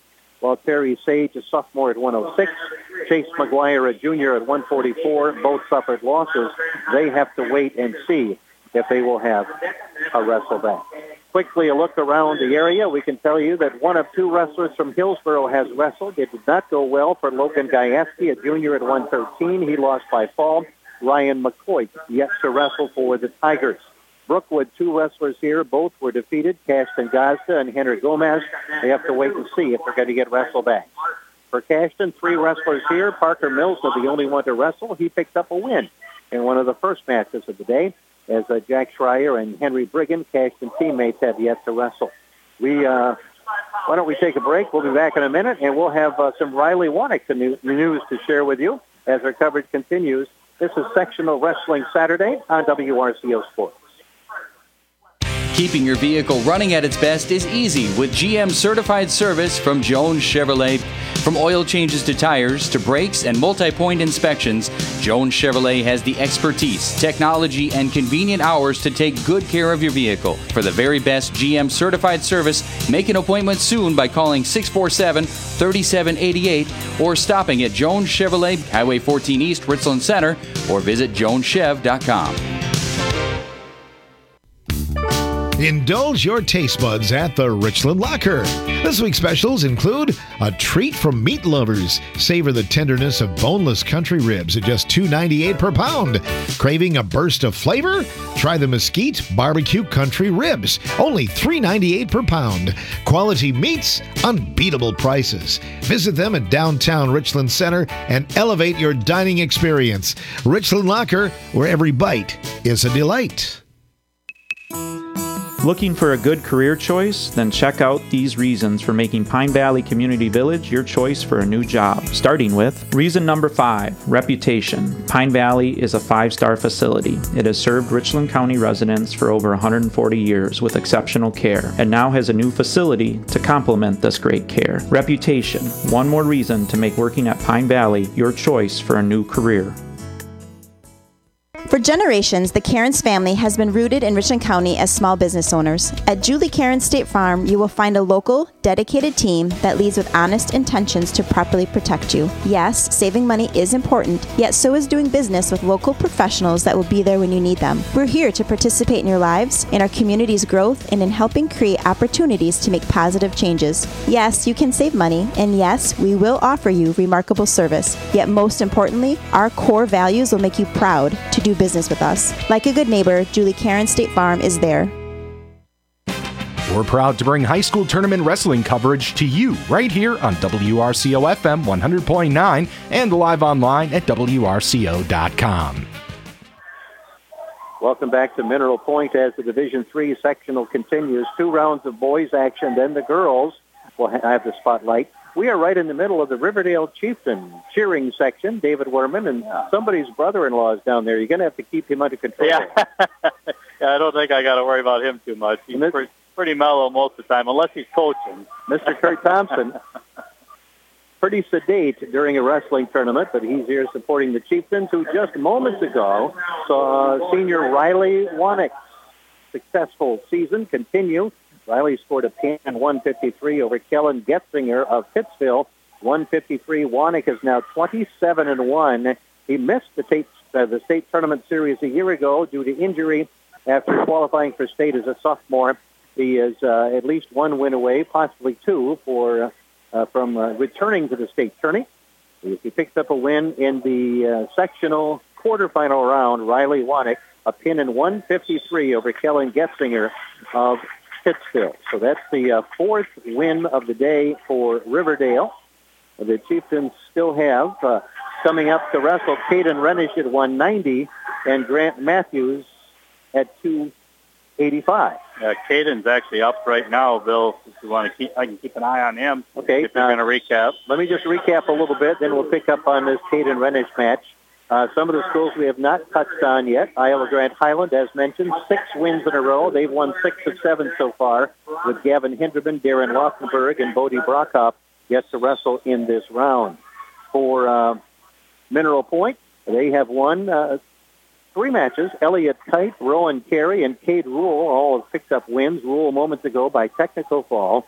while Terry Sage, a sophomore, at one oh six. Chase McGuire, a junior, at one forty-four. Both suffered losses. They have to wait and see if they will have a wrestle back. Quickly a look around the area. We can tell you that one of two wrestlers from Hillsboro has wrestled. It did not go well for Logan Gajewski, a junior, at one thirteen. He lost by fall. Ryan McCoy yet to wrestle for the Tigers. Brookwood, two wrestlers here. Both were defeated, Cashton Gazda and Henry Gomez. They have to wait and see if they're going to get wrestlebacks. For Cashton, three wrestlers here. Parker Mills was the only one to wrestle. He picked up a win in one of the first matches of the day, as uh, Jack Schreier and Henry Brigham, Cashton teammates, have yet to wrestle. We, uh, why don't we take a break? We'll be back in a minute, and we'll have uh, some Riley Wanek news to share with you as our coverage continues. This is Sectional Wrestling Saturday on W R C O Sports. Keeping your vehicle running at its best is easy with G M certified service from Jones Chevrolet. From oil changes to tires to brakes and multi-point inspections, Jones Chevrolet has the expertise, technology, and convenient hours to take good care of your vehicle. For the very best G M certified service, make an appointment soon by calling six four seven, three seven eight eight or stopping at Jones Chevrolet, Highway fourteen East, Richland Center, or visit jones chev dot com. Indulge your taste buds at the Richland Locker. This week's specials include a treat from meat lovers. Savor the tenderness of boneless country ribs at just two ninety-eight per pound. Craving a burst of flavor? Try the Mesquite Barbecue Country Ribs, only three ninety-eight per pound. Quality meats, unbeatable prices. Visit them at downtown Richland Center and elevate your dining experience. Richland Locker, where every bite is a delight. Looking for a good career choice? Then check out these reasons for making Pine Valley Community Village your choice for a new job. Starting with reason number five, reputation. Pine Valley is a five-star facility. It has served Richland County residents for over one hundred forty years with exceptional care, and now has a new facility to complement this great care. Reputation. One more reason to make working at Pine Valley your choice for a new career. For generations, the Cairns family has been rooted in Richland County as small business owners. At Julie Cairns State Farm, you will find a local, dedicated team that leads with honest intentions to properly protect you. Yes, saving money is important, yet so is doing business with local professionals that will be there when you need them. We're here to participate in your lives, in our community's growth, and in helping create opportunities to make positive changes. Yes, you can save money, and yes, we will offer you remarkable service. Yet most importantly, our core values will make you proud to do business with us. Like a good neighbor, Julie Cairns State Farm is there. We're proud to bring high school tournament wrestling coverage to you right here on W R C O F M one hundred point nine and live online at W R C O dot com. Welcome back to Mineral Point as the Division three sectional continues. Two rounds of boys action, then the girls will have the spotlight. We are right in the middle of the Riverdale Chieftain cheering section. David Werman and somebody's brother-in-law is down there. You're going to have to keep him under control. Yeah, yeah I don't think I got to worry about him too much. He's pretty, pretty mellow most of the time, unless he's coaching. Mister Kurt Thompson, pretty sedate during a wrestling tournament, but he's here supporting the Chieftains, who just moments ago saw senior Riley Wanek successful season continue. Riley scored a pin one fifty-three over Kellen Getzinger of Pittsville. one fifty-three. Wanek is now twenty-seven and one. He missed the state, uh, the state tournament series a year ago due to injury after qualifying for state as a sophomore. He is uh, at least one win away, possibly two, for uh, from uh, returning to the state tourney. He picked up a win in the uh, sectional quarterfinal round. Riley Wanek, a pin in one fifty-three over Kellen Getzinger of Pittsville. So that's the uh, fourth win of the day for Riverdale. The Chieftains still have uh, coming up to wrestle Caden Renish at one ninety and Grant Matthews at two eighty-five. Uh, Caden's actually up right now, Bill. If you want to keep, I can keep an eye on him. Okay. If you're going to recap. Let me just recap a little bit, then we'll pick up on this Caden Renish match. Uh, some of the schools we have not touched on yet. Iowa Grant Highland, as mentioned, six wins in a row. They've won six of seven so far, with Gavin Hinderman, Darren Loffenberg, and Bodie Brockhoff yet to wrestle in this round. For uh, Mineral Point, they have won uh, three matches. Elliot Kite, Rowan Carey, and Cade Rule all have picked up wins. Rule moments ago by technical fall,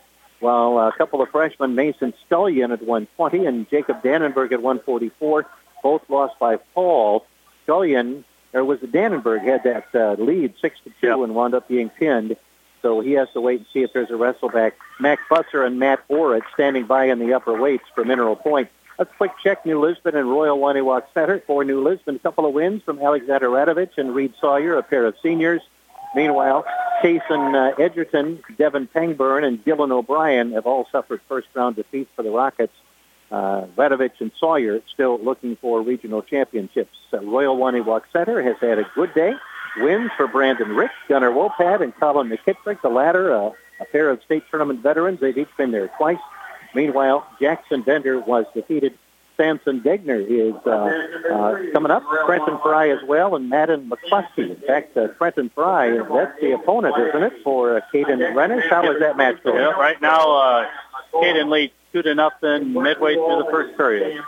while a couple of freshmen, Mason Scullion at one twenty and Jacob Dannenberg at one forty-four, both lost by fall. Scullion, or was it Dannenberg, had that uh, lead six to two yep. and wound up being pinned. So he has to wait and see if there's a wrestle back. Mac Busser and Matt Orrit standing by in the upper weights for Mineral Point. Let's quick check New Lisbon and Royal Waniwak Center. For New Lisbon, a couple of wins from Alexander Radovich and Reed Sawyer, a pair of seniors. Meanwhile, Kason uh, Edgerton, Devin Pangburn, and Dylan O'Brien have all suffered first-round defeats for the Rockets. Uh, Radovich and Sawyer still looking for regional championships. Uh, Royal Waniwak Center has had a good day. Wins for Brandon Rick, Gunnar Wopat, and Colin McKittrick. The latter, uh, a pair of state tournament veterans. They've each been there twice. Meanwhile, Jackson Bender was defeated. Samson Degner is uh, uh, coming up. Trenton Fry as well, and Madden McCluskey. In fact, uh, Trenton Fry, that's the opponent, isn't it, for uh, Caden Rennish? How is that match going? Yeah, right now, uh, Caden leads two to nothing midway through the first period.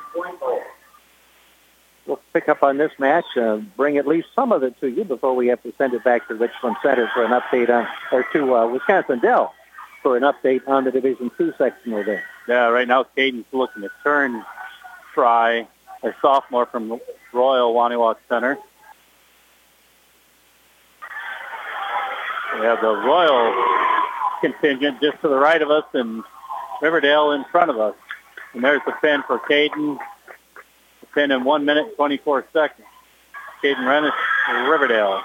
We'll pick up on this match, uh, bring at least some of it to you before we have to send it back to Richland Center for an update on, or to uh, Wisconsin Dell for an update on the Division two sectional there. Yeah, right now Caden's looking to turn Fry, a sophomore from Royal Waniwak Center. We have the Royal contingent just to the right of us and Riverdale in front of us. And there's the pin for Caden. The pin in one minute, twenty-four seconds. Caden Rennish, Riverdale.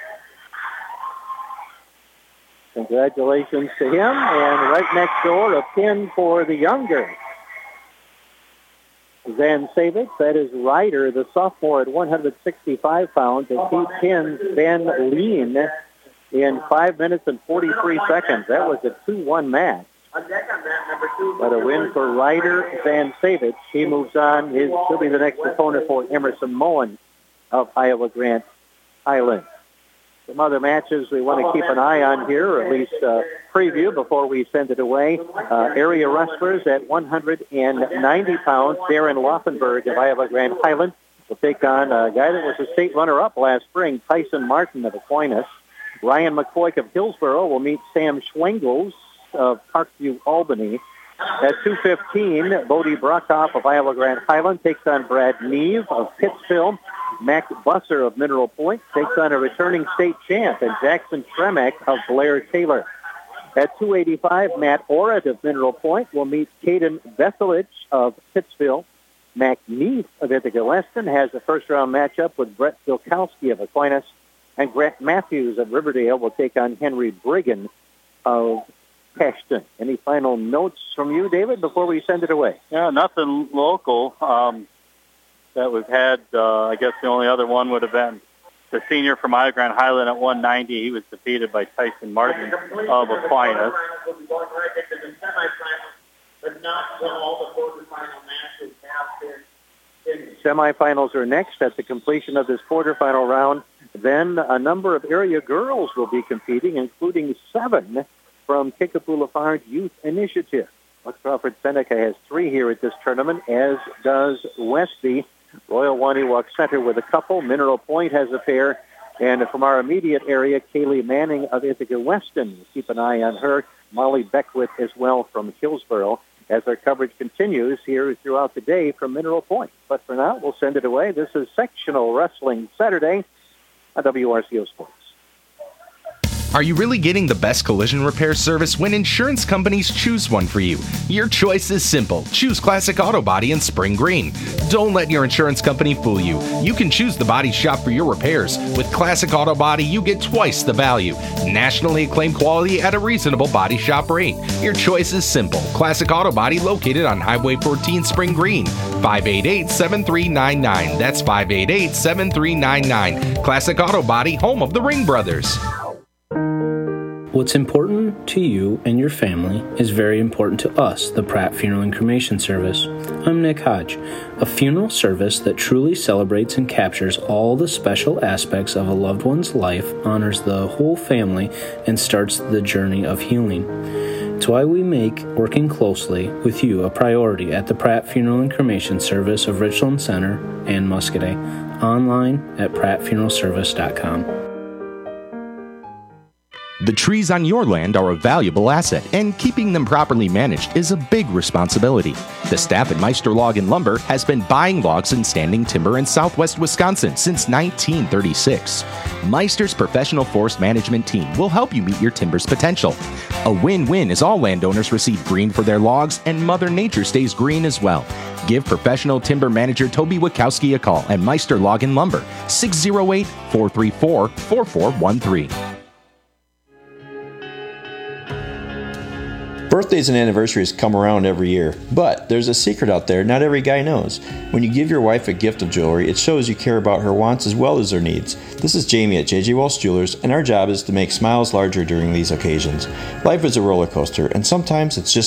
Congratulations to him. And right next door, a pin for the younger Zan Savitz. That is Ryder, the sophomore at one hundred sixty-five pounds, as he pins Ben Lean in five minutes and forty-three seconds. That was a two one match. But a win for Ryder Van Savitz. He moves on. His, he'll be the next opponent for Emerson Moen of Iowa Grant Highland. Some other matches we want to keep an eye on here, or at least uh, preview before we send it away. Uh, area wrestlers at one hundred ninety pounds. Darren Laufenberg of Iowa Grant Highland will take on a guy that was a state runner-up last spring, Tyson Martin of Aquinas. Ryan McCoy of Hillsboro will meet Sam Schwengels of Parkview, Albany. At two fifteen, Bodie Brockhoff of Iowa Grant Highland takes on Brad Neve of Pittsville. Mac Busser of Mineral Point takes on a returning state champ, and Jackson Tremek of Blair Taylor. At two eighty-five, Matt Orrit of Mineral Point will meet Caden Veselich of Pittsville. Mac Neef of Ithaca Weston has a first-round matchup with Brett Bilkowski of Aquinas, and Grant Matthews of Riverdale will take on Henry Brigham of Cashton. Any final notes from you, David, before we send it away? Yeah, nothing local um, that we've had. Uh, I guess the only other one would have been the senior from Iowa Grant Highland at one ninety. He was defeated by Tyson Martin of Aquinas. Semifinals are next at the completion of this quarterfinal round. Then a number of area girls will be competing, including seven from Kickapoo Lafarge Youth Initiative. West Crawford Seneca has three here at this tournament, as does Westby. Royal Waniwak Center with a couple. Mineral Point has a pair. And from our immediate area, Kaylee Manning of Ithaca Weston. Keep an eye on her. Molly Beckwith as well from Hillsboro, as our coverage continues here throughout the day from Mineral Point. But for now, we'll send it away. This is Sectional Wrestling Saturday on W R C O Sports. Are you really getting the best collision repair service when insurance companies choose one for you? Your choice is simple. Choose Classic Auto Body in Spring Green. Don't let your insurance company fool you. You can choose the body shop for your repairs. With Classic Auto Body, you get twice the value. Nationally acclaimed quality at a reasonable body shop rate. Your choice is simple. Classic Auto Body located on Highway fourteen Spring Green. five eight eight, seven three nine nine. That's five eight eight, seven three nine nine. Classic Auto Body, home of the Ring Brothers. What's important to you and your family is very important to us, the Pratt Funeral and Cremation Service. I'm Nick Hodge, a funeral service that truly celebrates and captures all the special aspects of a loved one's life, honors the whole family, and starts the journey of healing. It's why we make working closely with you a priority at the Pratt Funeral and Cremation Service of Richland Center and Muscoda. Online at pratt funeral service dot com. The trees on your land are a valuable asset, and keeping them properly managed is a big responsibility. The staff at Meister Log and Lumber has been buying logs and standing timber in southwest Wisconsin since nineteen thirty-six. Meister's professional forest management team will help you meet your timber's potential. A win-win as all landowners receive green for their logs and Mother Nature stays green as well. Give professional timber manager Toby Wachowski a call at Meister Log and Lumber, six oh eight, four three four, four four one three. Birthdays and anniversaries come around every year, but there's a secret out there not every guy knows. When you give your wife a gift of jewelry, it shows you care about her wants as well as her needs. This is Jamie at J J Walsh Jewelers, and our job is to make smiles larger during these occasions. Life is a roller coaster, and sometimes it's just